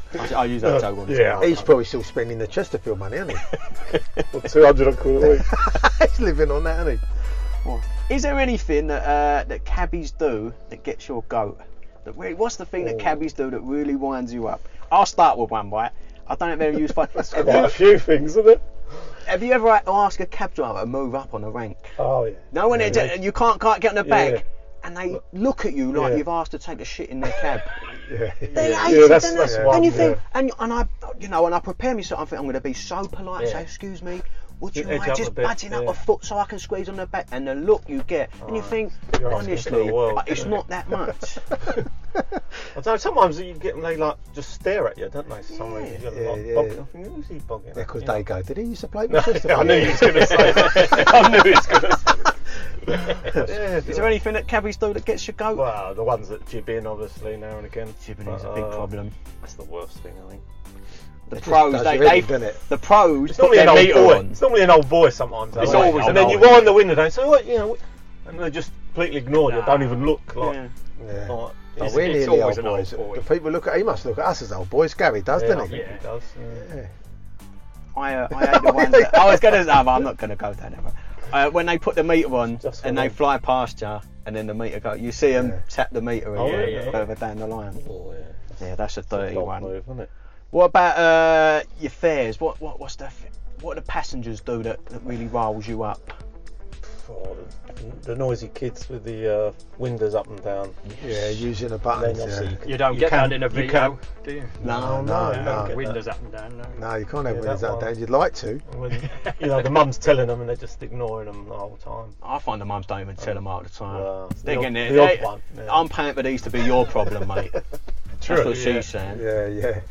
I use that joke all the time.
He's probably still spending the Chesterfield money, isn't he?
Well, 200 quid a week.
He's living on that, isn't he?
Well, is there anything that cabbies do that gets your goat? What's the thing that cabbies do that really winds you up? I'll start with one, right? I don't know if they've used fun.
Quite a few things, isn't it?
Have you ever had to ask a cab driver to move up on a rank?
Oh yeah.
No, when and you can't quite get on the back,
Yeah.
and they look at you like you've asked to take a shit in their cab.
Yeah.
They hate it,
that's
don't they?
one,
And you think,
yeah.
and I, and I prepare myself. I think I'm going to be so polite and say, "Excuse me, would you
Edge
mind
up
just
a bit,
budging up a foot so I can squeeze on the back?" And the look you get, and you think,
You're asking for the
honestly,
world.
it's not that much.
I don't know, sometimes you get them, they like just stare at you, don't they? Somewhere you get
Yeah,
like,
yeah.
bogging. I think, who's he bogging?
Yeah,
at?
because
You
they
know?
go, did he used to play
No,
with
I knew he was going to say that. I knew he was going to say that. Yeah,
Is there anything that cabbies do that gets your goat?
Well, the ones that jib in, obviously, now and again.
Jibbing is a big problem.
That's the worst thing, I think.
The
It just
pros,
does
they,
your head, doesn't it?
the pros
It's
put
normally
their
an old
meter
boy.
on.
It's normally an old boy sometimes.
It's
though,
always
and
an
then
old
you
boy.
wind the window down and say, what, you know, and they just completely ignore you, don't even look. Like,
Yeah.
Yeah.
like,
Oh,
it's-
we're
it's
nearly
always
old
an
boys.
boy.
The people look at, he must look at us as old boys. Gary does,
Yeah, I
doesn't he?
think he does. Yeah.
Yeah.
I hate the ones that, I was going to say, I'm not going to go down there. When they put the meter on
Just
and
for
they
them.
fly past you and then the meter go, you see them tap the meter
Oh,
again
yeah.
further down the line.
Oh, yeah.
Yeah, that's a dirty
Dog
one.
move, isn't it?
What about your fares? What do the passengers do that really riles you up?
Oh, the noisy kids with the windows up and down.
Yeah, using the
Then
buttons.
obviously
Yeah.
You don't
You
get
can-
that in a
you
video,
can-
do you?
No,
you
no.
don't get
Windows
that.
up and down, no.
No, you can't have
Yeah,
windows
that
up
one.
down. You'd like to.
When, you know, the mum's telling them and they're just ignoring them the whole time.
I find the mums don't even tell them all the time.
Well,
They're
the
getting
odd-
it.
the odd one, yeah.
I'm paying for these to be your problem, mate. That's what
yeah.
she's saying.
Yeah, yeah.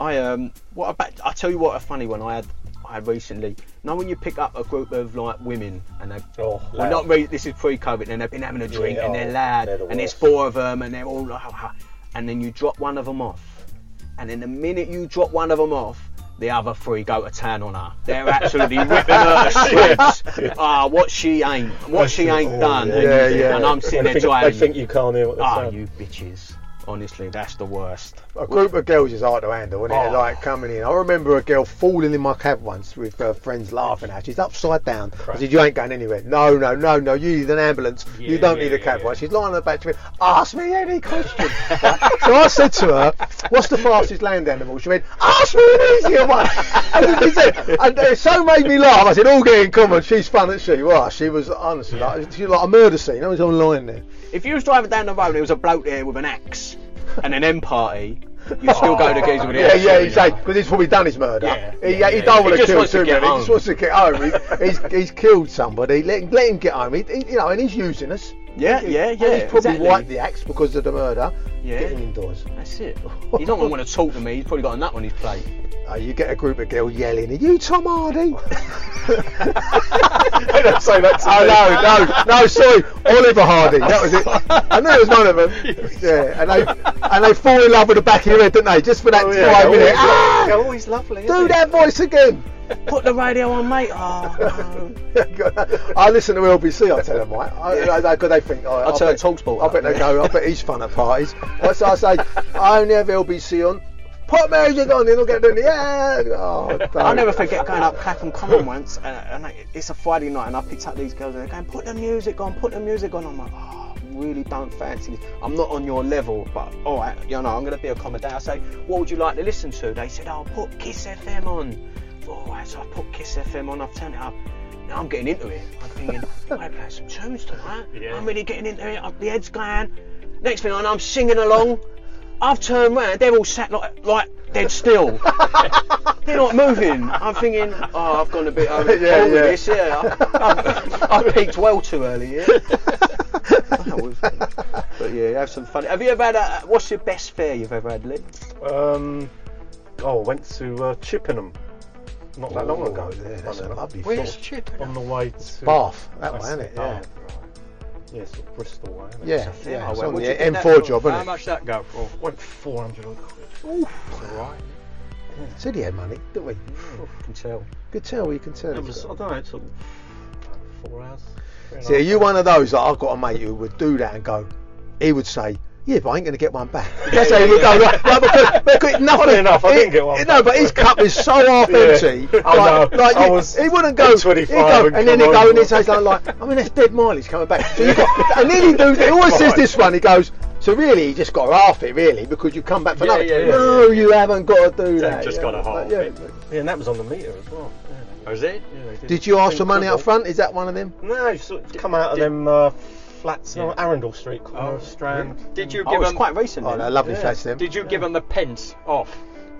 I tell you what, a funny one I had recently. Now when you pick up a group of like women and they,
Oh,
well,
loud.
not this is pre-COVID, and they've been having a drink
Yeah,
and they're
oh,
loud,
they're the
and there's
worst.
4 of them and they're all like, and then you drop one of them off, and then the minute you drop one of them off, the other 3 go to town on her. They're absolutely ripping her to shreds. What she ain't done, and I'm sitting there
They
trying.
think you can't hear what they're saying.
You bitches. Honestly, that's the worst.
A group of girls is hard to handle, isn't it?
Oh.
Like coming in. I remember a girl falling in my cab once with her friends laughing at her. She's upside down. I said, "You ain't going anywhere." No. You need an ambulance. You don't need a cab. Right? She's lying on the back to me. Ask me any question. Right? So I said to her, "What's the fastest land animal?" She went, "Ask me an easier one." And it so made me laugh. I said, "All getting common." She's fun, isn't she? Well, she was honestly like, she was like a murder scene. I was online there.
If you was driving down the road and there was a bloke there with an axe and an M party, you'd still go to geezer with the axe.
Yeah, exactly. Because he's probably done his murder. He don't want
He
to
just
kill
wants to
too
get
many. He
home.
just wants to get home. He's killed somebody. Let him get home. And he's using us.
Yeah.
And he's probably
exactly.
wiped the axe because of the murder.
Yeah.
Get him indoors.
That's it. He's not going to want to talk to me. He's probably got a nut on his plate.
You get a group of girls yelling, "Are you Tom Hardy?"
They don't say that to me.
Oh no, sorry, Oliver Hardy. That was it. I knew it was none of them. Yeah, and they fall in love with the back of your head, don't they? Just for that 5 minutes.
They're always lovely.
Do that voice again.
Put the radio on, mate. Oh, no.
I listen to LBC. I tell them, right? Because they think.
I'll turn TalkSport
I
up.
bet they go. I bet he's fun at parties. So I say, I only have LBC on. Put music on, they'll get doing the
I'll never forget going up Clapham Common once, and it's a Friday night, and I picked up these girls, and they're going, put the music on. I'm like, I really don't fancy this. I'm not on your level, but all right, I'm going to be accommodating. I say, what would you like to listen to? They said, put Kiss FM on. All right, so I put Kiss FM on, I've turned it up. Now I'm getting into it. I'm thinking, I play some tunes tonight.
Yeah.
I'm really getting into it. The head's going. Next thing I know, I'm singing along. I've turned round, they're all sat like dead still. They're not moving. I'm thinking, I've gone a bit over the top with this, I peaked well too early, yeah. But yeah, have some fun. Have you ever had what's your best fare you've ever had, Lee?
I went to Chippenham not that long ago.
Yeah, that's a lovely
Where's
thought.
Chippenham?
On the way to
Bath, that way,
That's
isn't it?
Oh,
Yeah.
right. Yeah, sort of Bristol way, isn't it?
Yeah,
thing.
yeah.
Oh,
It's
well,
on
would
the
you get that
M4
for?
job,
How
isn't it?
much that go for?
Went 400 quid.
Alright.
Said he had money, didn't we?
Can tell.
Good tell, you can tell.
It
he's
was, I
got-
don't know, it took 4 hours.
See, are you one of those that I've got a mate who would do that and go, he would say, yeah, but I ain't going to get one back. That's how he would go. Like, because nothing.
Funny enough, I didn't get one.
No, but his cup is so half empty. He wouldn't go.
25
and then he'd go and he'd say something like, I mean, that's dead mileage coming back. So and then he always says this one. He goes, so really, you just got to half it, really, because you come back for nothing. No, you haven't got to do that.
Just got to half it.
Yeah, and that was on the meter as well.
Oh, is it?
Yeah,
did you ask for money up front? Is that one of them?
No, you sort of come out of them flats on Arundel Street, Strand.
Did you give them
quite recent?
Oh, no, lovely flats them.
Did you give them the pence off?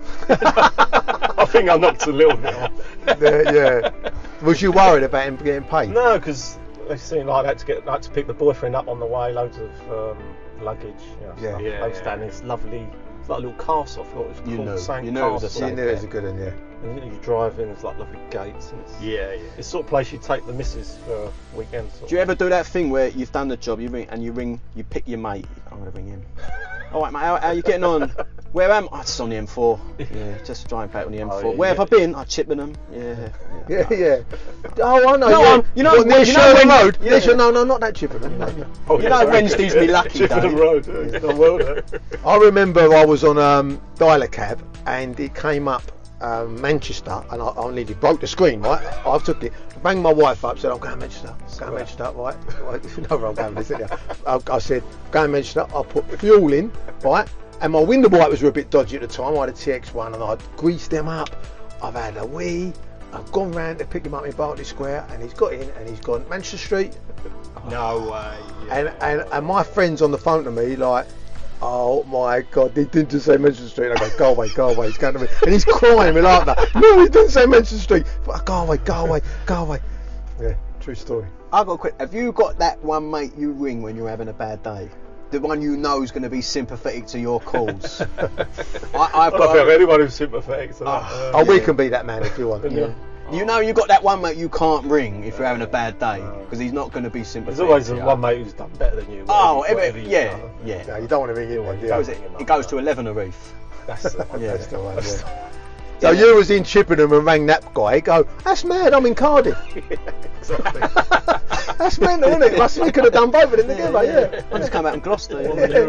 I think I knocked a little bit off.
Yeah. Was you worried about him getting paid?
No, because they seemed like that to pick the boyfriend up on the way. Loads of luggage. Down this lovely. It's like a little castle. I thought it was called the same
you knew it was
castle.
You knew it was a good one, yeah.
And you drive in, there's like lovely gates. And it's the sort of place you take the missus for a weekend.
Do you ever do that thing where you've done the job, you pick your mate? I'm going to ring him. All right, mate, how are you getting on? Where am I? Just on the M4. Yeah, just driving back on the M4. Where have I been? I Chippenham. Yeah.
Oh, I know.
No, you know
Sherwood Road. Yeah. No, not that Chippenham. No.
Wednesday's me lucky day.
Chippenham Road. It's not well there.
I remember I was on dial a cab and it came up Manchester, and I nearly broke the screen, right? I took it, banged my wife up, said, I'm going to Manchester, right? You know where I'm going with this, I said, going to Manchester, I'll put fuel in, right? And my window wipers were a bit dodgy at the time. I had a TX1 and I'd greased them up. I've had a wee. I've gone round to pick him up in Berkeley Square, and he's got in and he's gone Manchester Street.
No way. Yeah.
And my friend's on the phone to me like, oh my God, he didn't just say Manchester Street. And I go away, he's going to me. And he's crying me like that. No, he didn't say Manchester Street. But go away. Yeah, true story.
I've got a quick. Have you got that one mate you ring when you're having a bad day? The one you know is going to be sympathetic to your calls.
I don't think anyone who's sympathetic to that.
We can be that man if you want.
Yeah. You know you got that one mate you can't ring if you're having a bad day because he's not going to be sympathetic.
There's always one mate who's done better than you.
No, you don't want to ring him one.
It goes to 11 a reef.
That's the one.
That's the one. So you was in Chippenham and rang that guy. Go, that's mad. I'm in Cardiff.
Exactly.
That's mental, isn't it? We could have done both of them together. Yeah.
I just come out in Gloucester.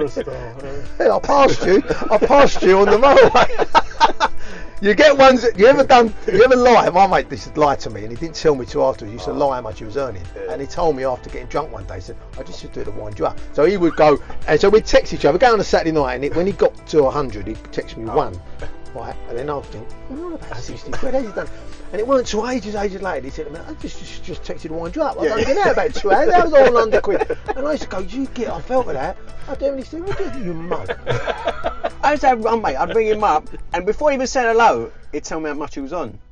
I passed you on the motorway. You get ones that you ever lie? My mate used to lie to me, and he didn't tell me till afterwards. He used to lie how much he was earning, and he told me after getting drunk one day. He said, "I just used to do it to wind you up." So he would go, and so we'd text each other. Go on a Saturday night, and when he got to 100, he'd text me one, right? And then I'd think, "Well, about 60 quid, how's he done?" And it weren't till ages later. He said to me, "I just texted to wind you up. I don't get out about 2 hours. That was all under quid." And I used to go, "You get off out of that." I definitely said, "What did you mug?"
I used to have one mate, I'd ring him up, and before he even said hello, he'd tell me how much he was on.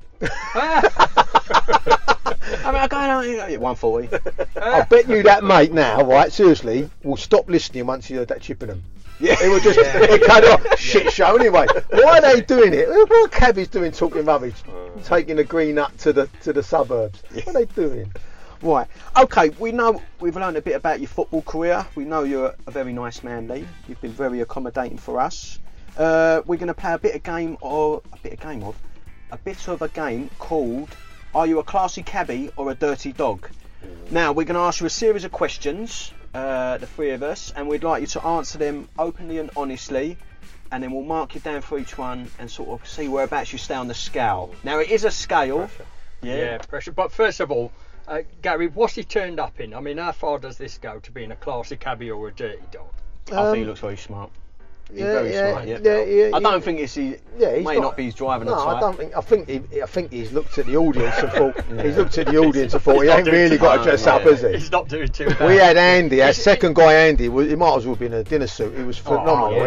I mean, I go, 140.
I bet you that mate now, right, seriously, will stop listening once he heard that Chippenham. Yeah. It would just, it kind of shit show anyway. Why are they doing it? What are cabbies doing talking rubbish? Taking the green up to the suburbs. What are they doing?
Right, okay, we know we've learned a bit about your football career. We know you're a very nice man, Lee. You've been very accommodating for us. We're going to play a bit of a game called Are You a Classy Cabbie or a Dirty Dog? Now, we're going to ask you a series of questions, the three of us, and we'd like you to answer them openly and honestly, and then we'll mark you down for each one and sort of see whereabouts you stay on the scale. Now, it is a scale.
Pressure.
Yeah, pressure. But first of all, Gary, what's he turned up in? I mean, how far does this go to being a classy cabbie or a dirty dog?
I think he looks very smart. He's very smart. I don't think it's he may not be his driving the type.
I don't think. I think he's looked at the audience and thought he ain't really got to dress up, has he?
He's not doing too bad.
We had Andy, our second guy, Andy. He might as well have been in a dinner suit. He was phenomenal.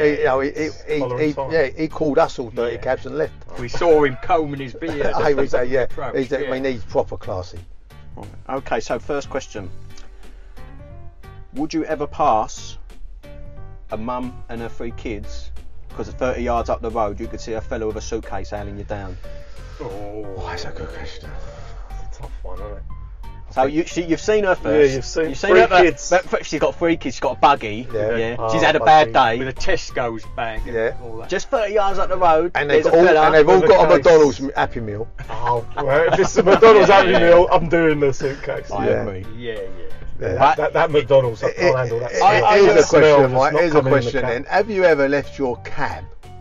He called us all dirty cabs and left.
We saw him combing his beard.
I would say, he's proper classy.
Okay, so first question: would you ever pass a mum and her 3 kids because 30 yards up the road you could see a fella with a suitcase hailing you down?
That's a good question.
It's a tough one, isn't it?
So you've seen her first.
Yeah, you've seen
3
kids.
But she's got 3 kids. She's got a buggy.
Yeah.
She's had a bad day
with a Tesco's bag.
Yeah.
All that.
Just 30 yards up the road.
And they've all got a McDonald's Happy Meal.
Oh, well, if it's a McDonald's Happy Meal, I'm doing the suitcase.
I agree.
Yeah.
That McDonald's, I can't handle that.
Here's a question, Mike. Here's a
coming in the
question
cab.
then. Have you ever left your cab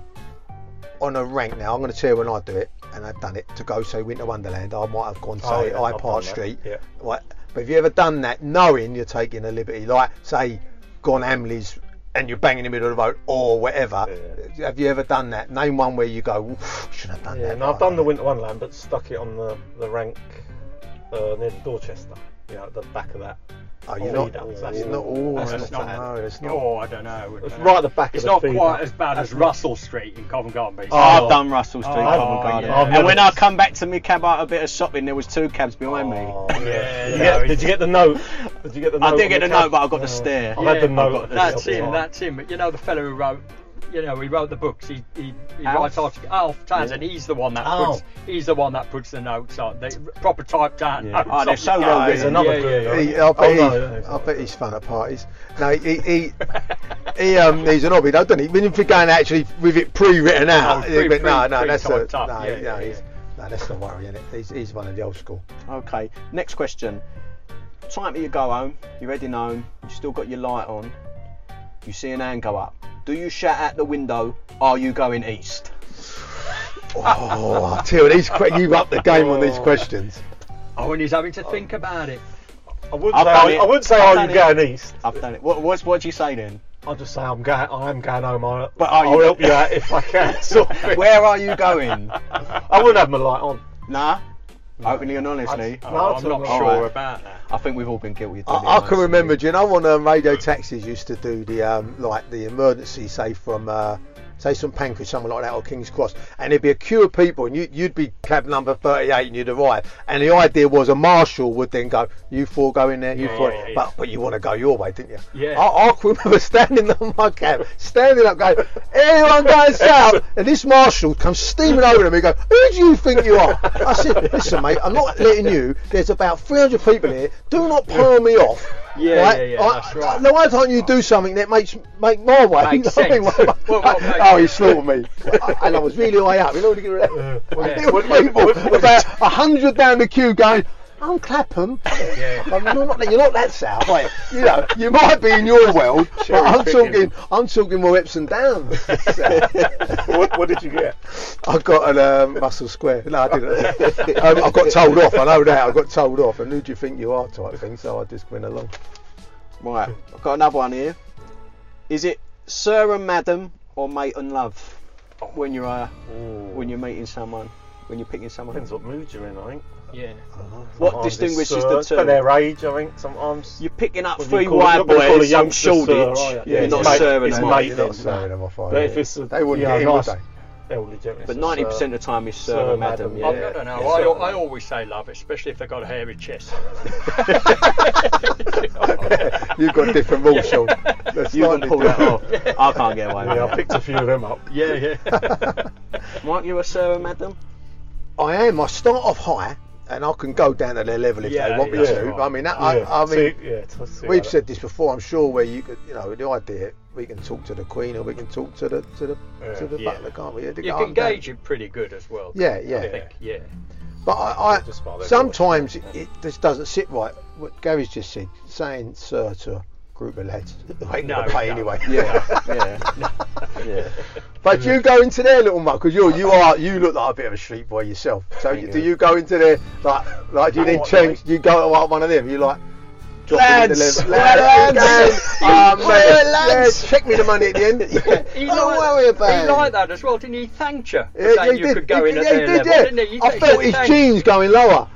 on a rank? Now, I'm going to tell you when I do it, and I've done it, to go, say, Winter Wonderland. I might have gone, say,
I've
High
done
Park
that,
Street.
yeah.
Right? But have you ever done that knowing you're taking a liberty? Like, say, gone Hamleys and you're banging in the middle of the road or whatever.
Yeah.
Have you ever done that? Name one where you go, shouldn't have done that.
No, I've done the Winter Wonderland, but stuck it on the rank near the Dorchester. At the back of that.
Oh, you're not. It's not all.
That's not.
No, it's not.
Oh, I don't know.
It's right at the back
It's
of the
not quite as bad as Russell Street in Covent Garden. But
I've done Russell Street,
Oh,
Covent Garden.
yeah.
And when I come back to my cab out a bit of shopping, there was 2 cabs behind me.
Did you get the note? Did you get the note?
I did get the note, but I got the stare.
I had the note.
That's him. But you know the fellow who wrote. He wrote the books. He writes articles. Alf Townsend. He's the one that puts. He's the one that puts the notes on. They proper typed out.
Yeah. Oh, they're so well
There's
written.
another good.
I bet he's fun at parties. No, he's an hobby, doesn't he? When you're going actually with it pre-written out, but that's not worrying it. He's one of the old school.
Okay, next question. Time you go home, you're heading home, you still got your light on, you see an hand go up. Do you shout out the window, are you going east?
Oh, I tell you, you up the game on these questions.
Oh, and he's having to think about it.
I wouldn't say, are you going east?
I've done it. What do you say then?
I'll just say I am going home.
But
I'll help you out if I can. Sort of thing.
Where are you going?
I wouldn't have my light on.
Nah. Openly and honestly.
I'm not sure about that.
I think we've all been guilty of
I can remember, do you know, when radio taxis used to do the emergency, say from St Pancras, something like that, or King's Cross, and there'd be a queue of people, and you'd be cab number 38, and you'd arrive, and the idea was a marshal would then go, you 4 go in there, you 4, but you want to go your way, didn't you?
Yeah.
I can remember standing on my cab, standing up, going, anyone going south? And this marshal comes steaming over to me, and go, who do you think you are? I said, listen, mate, I'm not letting you. There's about 300 people here. Do not palm me off.
That's right.
No, why don't you do something that make my way?
Makes sense.
He slaughtered me, and I was really high up. You know, there were people about 100 down the queue going, I'm Clapham. You're not that south, right? You might be in your world, but I'm talking more Epsom Downs.
What did you get?
I got a Russell Square. No, I didn't. I got told off. I know that. I got told off. And who do you think you are, type thing. So I just went along.
Right, I've got another one here. Is it Sir and Madam or Mate and Love when you're meeting someone, when you're picking someone?
Depends what mood you're in, I think.
Yeah.
What distinguishes the two?
For their age, I think sometimes.
You're picking up 3 white boys, some Shoreditch.
You're
not
mate,
serving
it's
them.
mate
You're
then.
not serving them off.
But if it's
they wouldn't get in, would they?
Elderly gentleman.
But 90% of the time is Sir and Madam.
I don't know. I always say love, especially if they've got a hairy chest.
You've got different rules, Sean.
You can pull that off. I can't get away with
I picked a few of them up.
Yeah.
Aren't you a Sir and Madam?
I am. I start off high, and I can go down to their level if they want me to.
Right.
I mean, we've said this before. I'm sure where you could, the idea we can talk to the Queen or we can talk to the butler, can't we?
You can gauge it pretty good as well.
Yeah.
I think, yeah.
But I sometimes it just doesn't sit right. What Gary's just said, saying sir to a group of lads, they ain't gonna pay anyway.
Yeah.
But you go into their little muck because you look like a bit of a street boy yourself. So do you go into there like do you then change? You go to one of them. You like. Lads, check me the money at the end. Don't worry about it.
He liked that as well, didn't he? Thanked you. You could go in at their level, didn't he?
I felt his jeans going lower.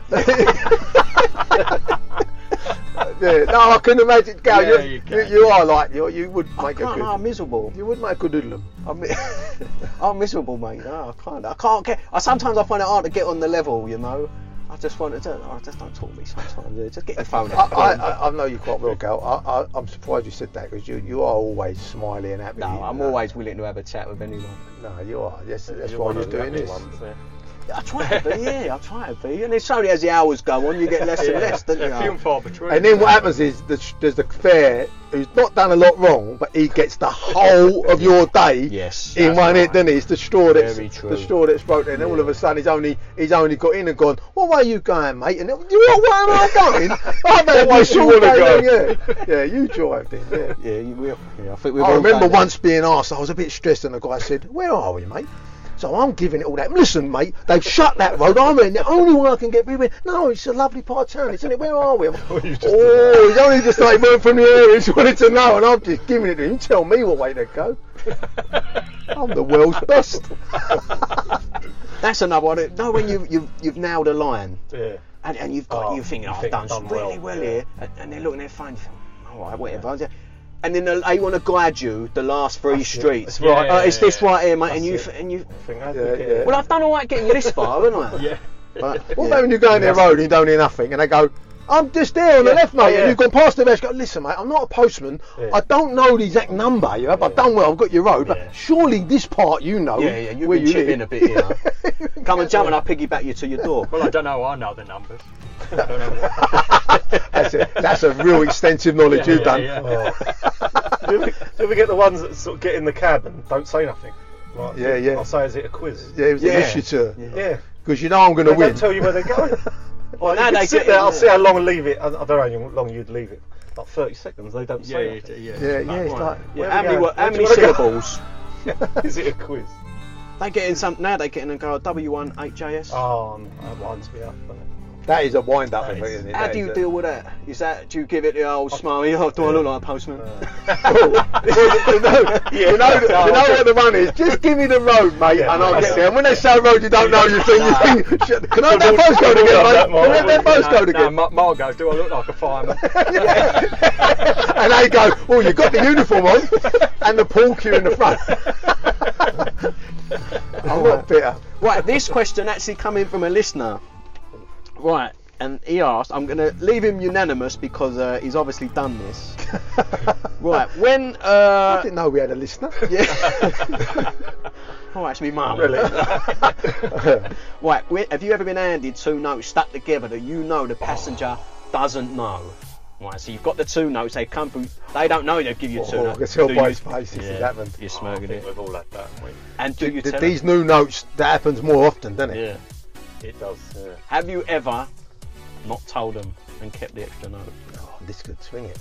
No, I couldn't imagine. Gal, you are like you would make a good.
I'm miserable.
You would make a good hoodlum.
I'm miserable, mate. No, I can't get. Sometimes I find it hard to get on the level. I just want to do. Just don't talk to me sometimes. Just get your phone out.
I know you quite well, Gal. I'm surprised you said that because you are always smiley and happy.
No, I'm always willing to have a chat with anyone.
No, you are. Yes, that's why you're doing this.
I try to be, yeah, I try to be. And it's only as the hours go on, you get less and less, don't you?
Few and far between.
And then what happens is there's the fare who's not done a lot wrong, but he gets the whole of your day in one hit, doesn't he? It's the straw that's broken. And all of a sudden he's only got in and gone, what way are you going, mate? And what way am I going? I've had a short day. Yeah, you drive then.
Yeah, you will. Yeah, I think we've
I
all
remember
done
once being asked, I was a bit stressed, and the guy said, where are we, mate? So I'm giving it all that. Listen, mate, they've shut that road. I'm in the only one I can get through. No, it's a lovely part of town, isn't it? Where are we? He's only just like went from the area. He just wanted to know, and I'm just giving it to him. Tell me what way to go. I'm the world's best.
That's another one. No, when you've nailed a line, and you've got you're thinking, I've done really well here, and they're looking at their phone, you think, all right, whatever. And then they want to guide you the last three streets.
Right.
It's this right here, mate. And you. Well, I've done all right getting you this far, haven't I?
Yeah. But what about when you go in their road and you don't hear nothing, and they go, I'm just there on the left, mate, and you've gone past the rest. Go, listen, mate, I'm not a postman. I don't know the exact number, but I've done well. I've got your road, but surely this part you know.
Yeah, you've been chipping a bit here. Come and jump, and I'll piggyback you to your door.
Well, I don't know. I know the numbers. I don't know what.
That's a real extensive knowledge you've done.
Do you ever get the ones that sort of get in the cab and don't say nothing? Like, I'll say, is it a quiz?
Yeah, it was an issue.
Yeah.
Because you know I'm going to win.
They don't tell you where they're going. Well, now they sit there, I'll see how long and leave it. I don't know how long you'd leave it. Like 30 seconds, they don't say anything.
It's like...
How many syllables?
Is it a quiz?
They get in and go W1HJS.
Oh, that winds me up.
That is a wind-up, isn't it?
How do you deal with that? Do you give it the old smarmy, do I look like a postman?
You know what the run is? Just give me the road, mate, and I'll get there. And when they say a road you don't know, you think, can I have that postcode again, mate? Can I have that postcode again?
Mark goes, do I look like a fireman?
And they go, well, you've got the uniform on, and the pool cue in the front. I'm not bitter.
Right, this question actually come in from a listener. Right, and he asked, I'm going to leave him unanimous because he's obviously done this. Right, when...
I didn't know we had a listener.
Yeah. Oh, that's me mum.
Really?
Right, have you ever been handed two notes stuck together that you know the passenger doesn't know? Right, so you've got the two notes, they come through, they don't know they'll give you two notes.
I can tell by his face this has happened.
You're smirking it.
We've all had that, haven't we?
And do you tell
these new notes, that happens more often, doesn't it?
Yeah.
It does.
Have you ever not told them and kept the extra note?
Oh, this could swing it.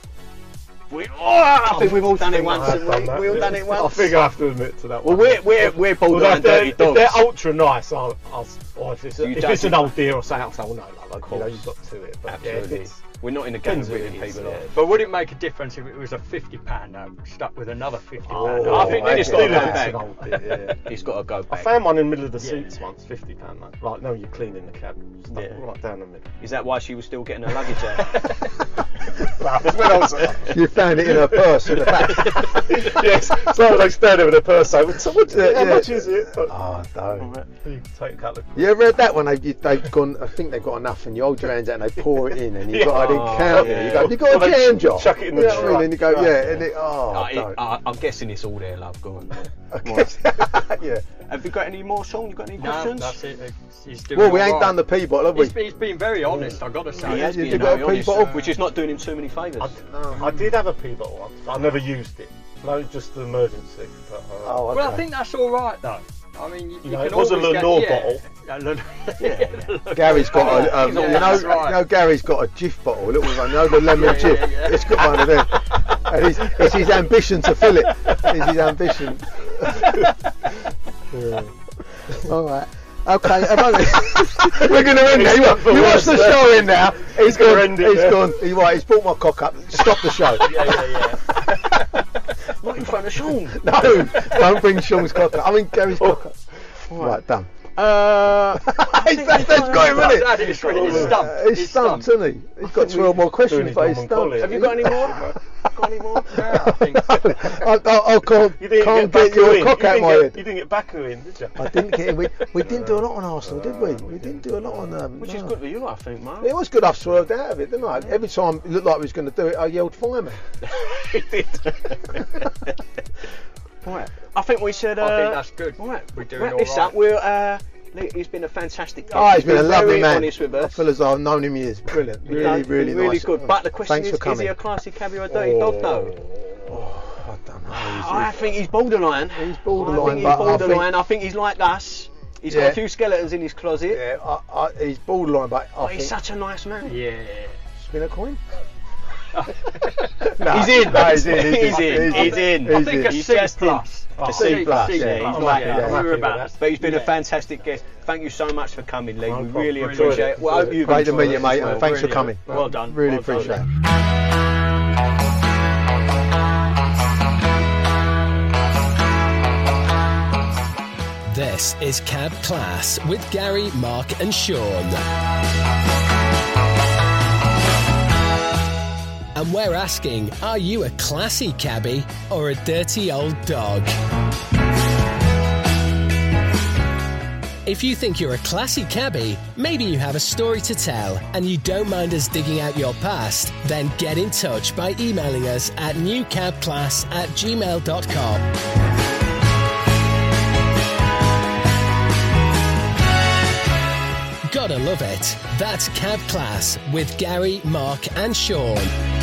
I think we've all done it once, haven't we? We've all done it once.
I think I have to admit to that one.
Well, we're borderline dirty dogs.
If they're ultra nice, if it's an old dear or something, I'll say, oh no, you've got to it. But
absolutely. We're not in the game of ripping people off.
But would it make a difference if it was a £50 note stuck with another £50 note?
I think then it's got to go back. It's got to go back.
I found one in the middle of the seats once, £50 note. Like, no, you're cleaning the cab. Stuck right down the middle.
Is that why she was still getting her luggage out?
You found it in her purse in the back.
Yes, so they stand there with a purse over. So how much is it?
Oh, don't.
You can take a couple of...
You ever read that one? They've gone, I think they've got enough, and you hold your hands out and they pour it in, and you've got to count it. You go, you got a jam jar.
Chuck it in the truck.
And you go, and it,
I'm guessing it's all there, love. Go on.
Yeah.
Have you got any more, Sean? You got any questions?
No, that's it. He's doing
well, we ain't done the pee bottle, have we?
He's been very honest, I've got to say.
He has been very honest, which is not doing him too many favours.
I did have a pee bottle once. I never used it. No, just the emergency. But,
well, I think that's all right though. I mean, you can
it was a Lenore bottle.
Gary's got a, you know, Gary's got a Jif bottle, a little one, you know, the lemon Jif. It's got one of them. And it's his ambition to fill it. It's his ambition. All right. Okay, we're going to end it. You watch the show in now. He's gone. He's brought my cock up. Stop the show.
Not in front of Sean.
No, don't bring Sean's cock up. I mean Gary's cock up. Right, done.
That's
got him, isn't it?
He's
stumped, isn't he? He's got 12 more questions, but he's stumped.
Have you got any more?
Yeah, I think so.
I can't get your cock out my head.
You didn't get Baku in, did you?
I didn't get him. We didn't do a lot on Arsenal, did we? We didn't do a lot on...
Which is good for you, I think, Mark.
It was good. I swerved out of it, didn't I? Every time it looked like we was going to do it, I yelled, fire me.
He did. Right. I think we should...
I think that's good.
Right.
We're doing all
this
right.
up. We'll He's been a fantastic guest.
Oh, he's been a lovely man.
Honest with us.
I feel as though I've known him years. Brilliant. Really nice.
Good. But the question
Thanks
is he a classy cabbie or a dirty dog though?
I don't know.
I think he's borderline.
He's borderline.
I think he's like us. He's got a few skeletons in his closet.
Yeah, he's borderline, but
he's such a nice man.
Yeah.
Spin a coin?
He's in. He's in.
I think a C plus.
A C plus.
Yeah.
But he's been a fantastic guest. Thank you so much for coming, Lee. We really appreciate it. Well, I hope you've
great to meet you, mate.
Well.
Thanks for coming.
Well done.
Really appreciate it.
This is Cab Class with Gary, Mark and Sean. And we're asking, are you a classy cabbie or a dirty old dog? If you think you're a classy cabbie, maybe you have a story to tell and you don't mind us digging out your past, then get in touch by emailing us at newcabclass@gmail.com. Gotta love it. That's Cab Class with Gary, Mark and Sean.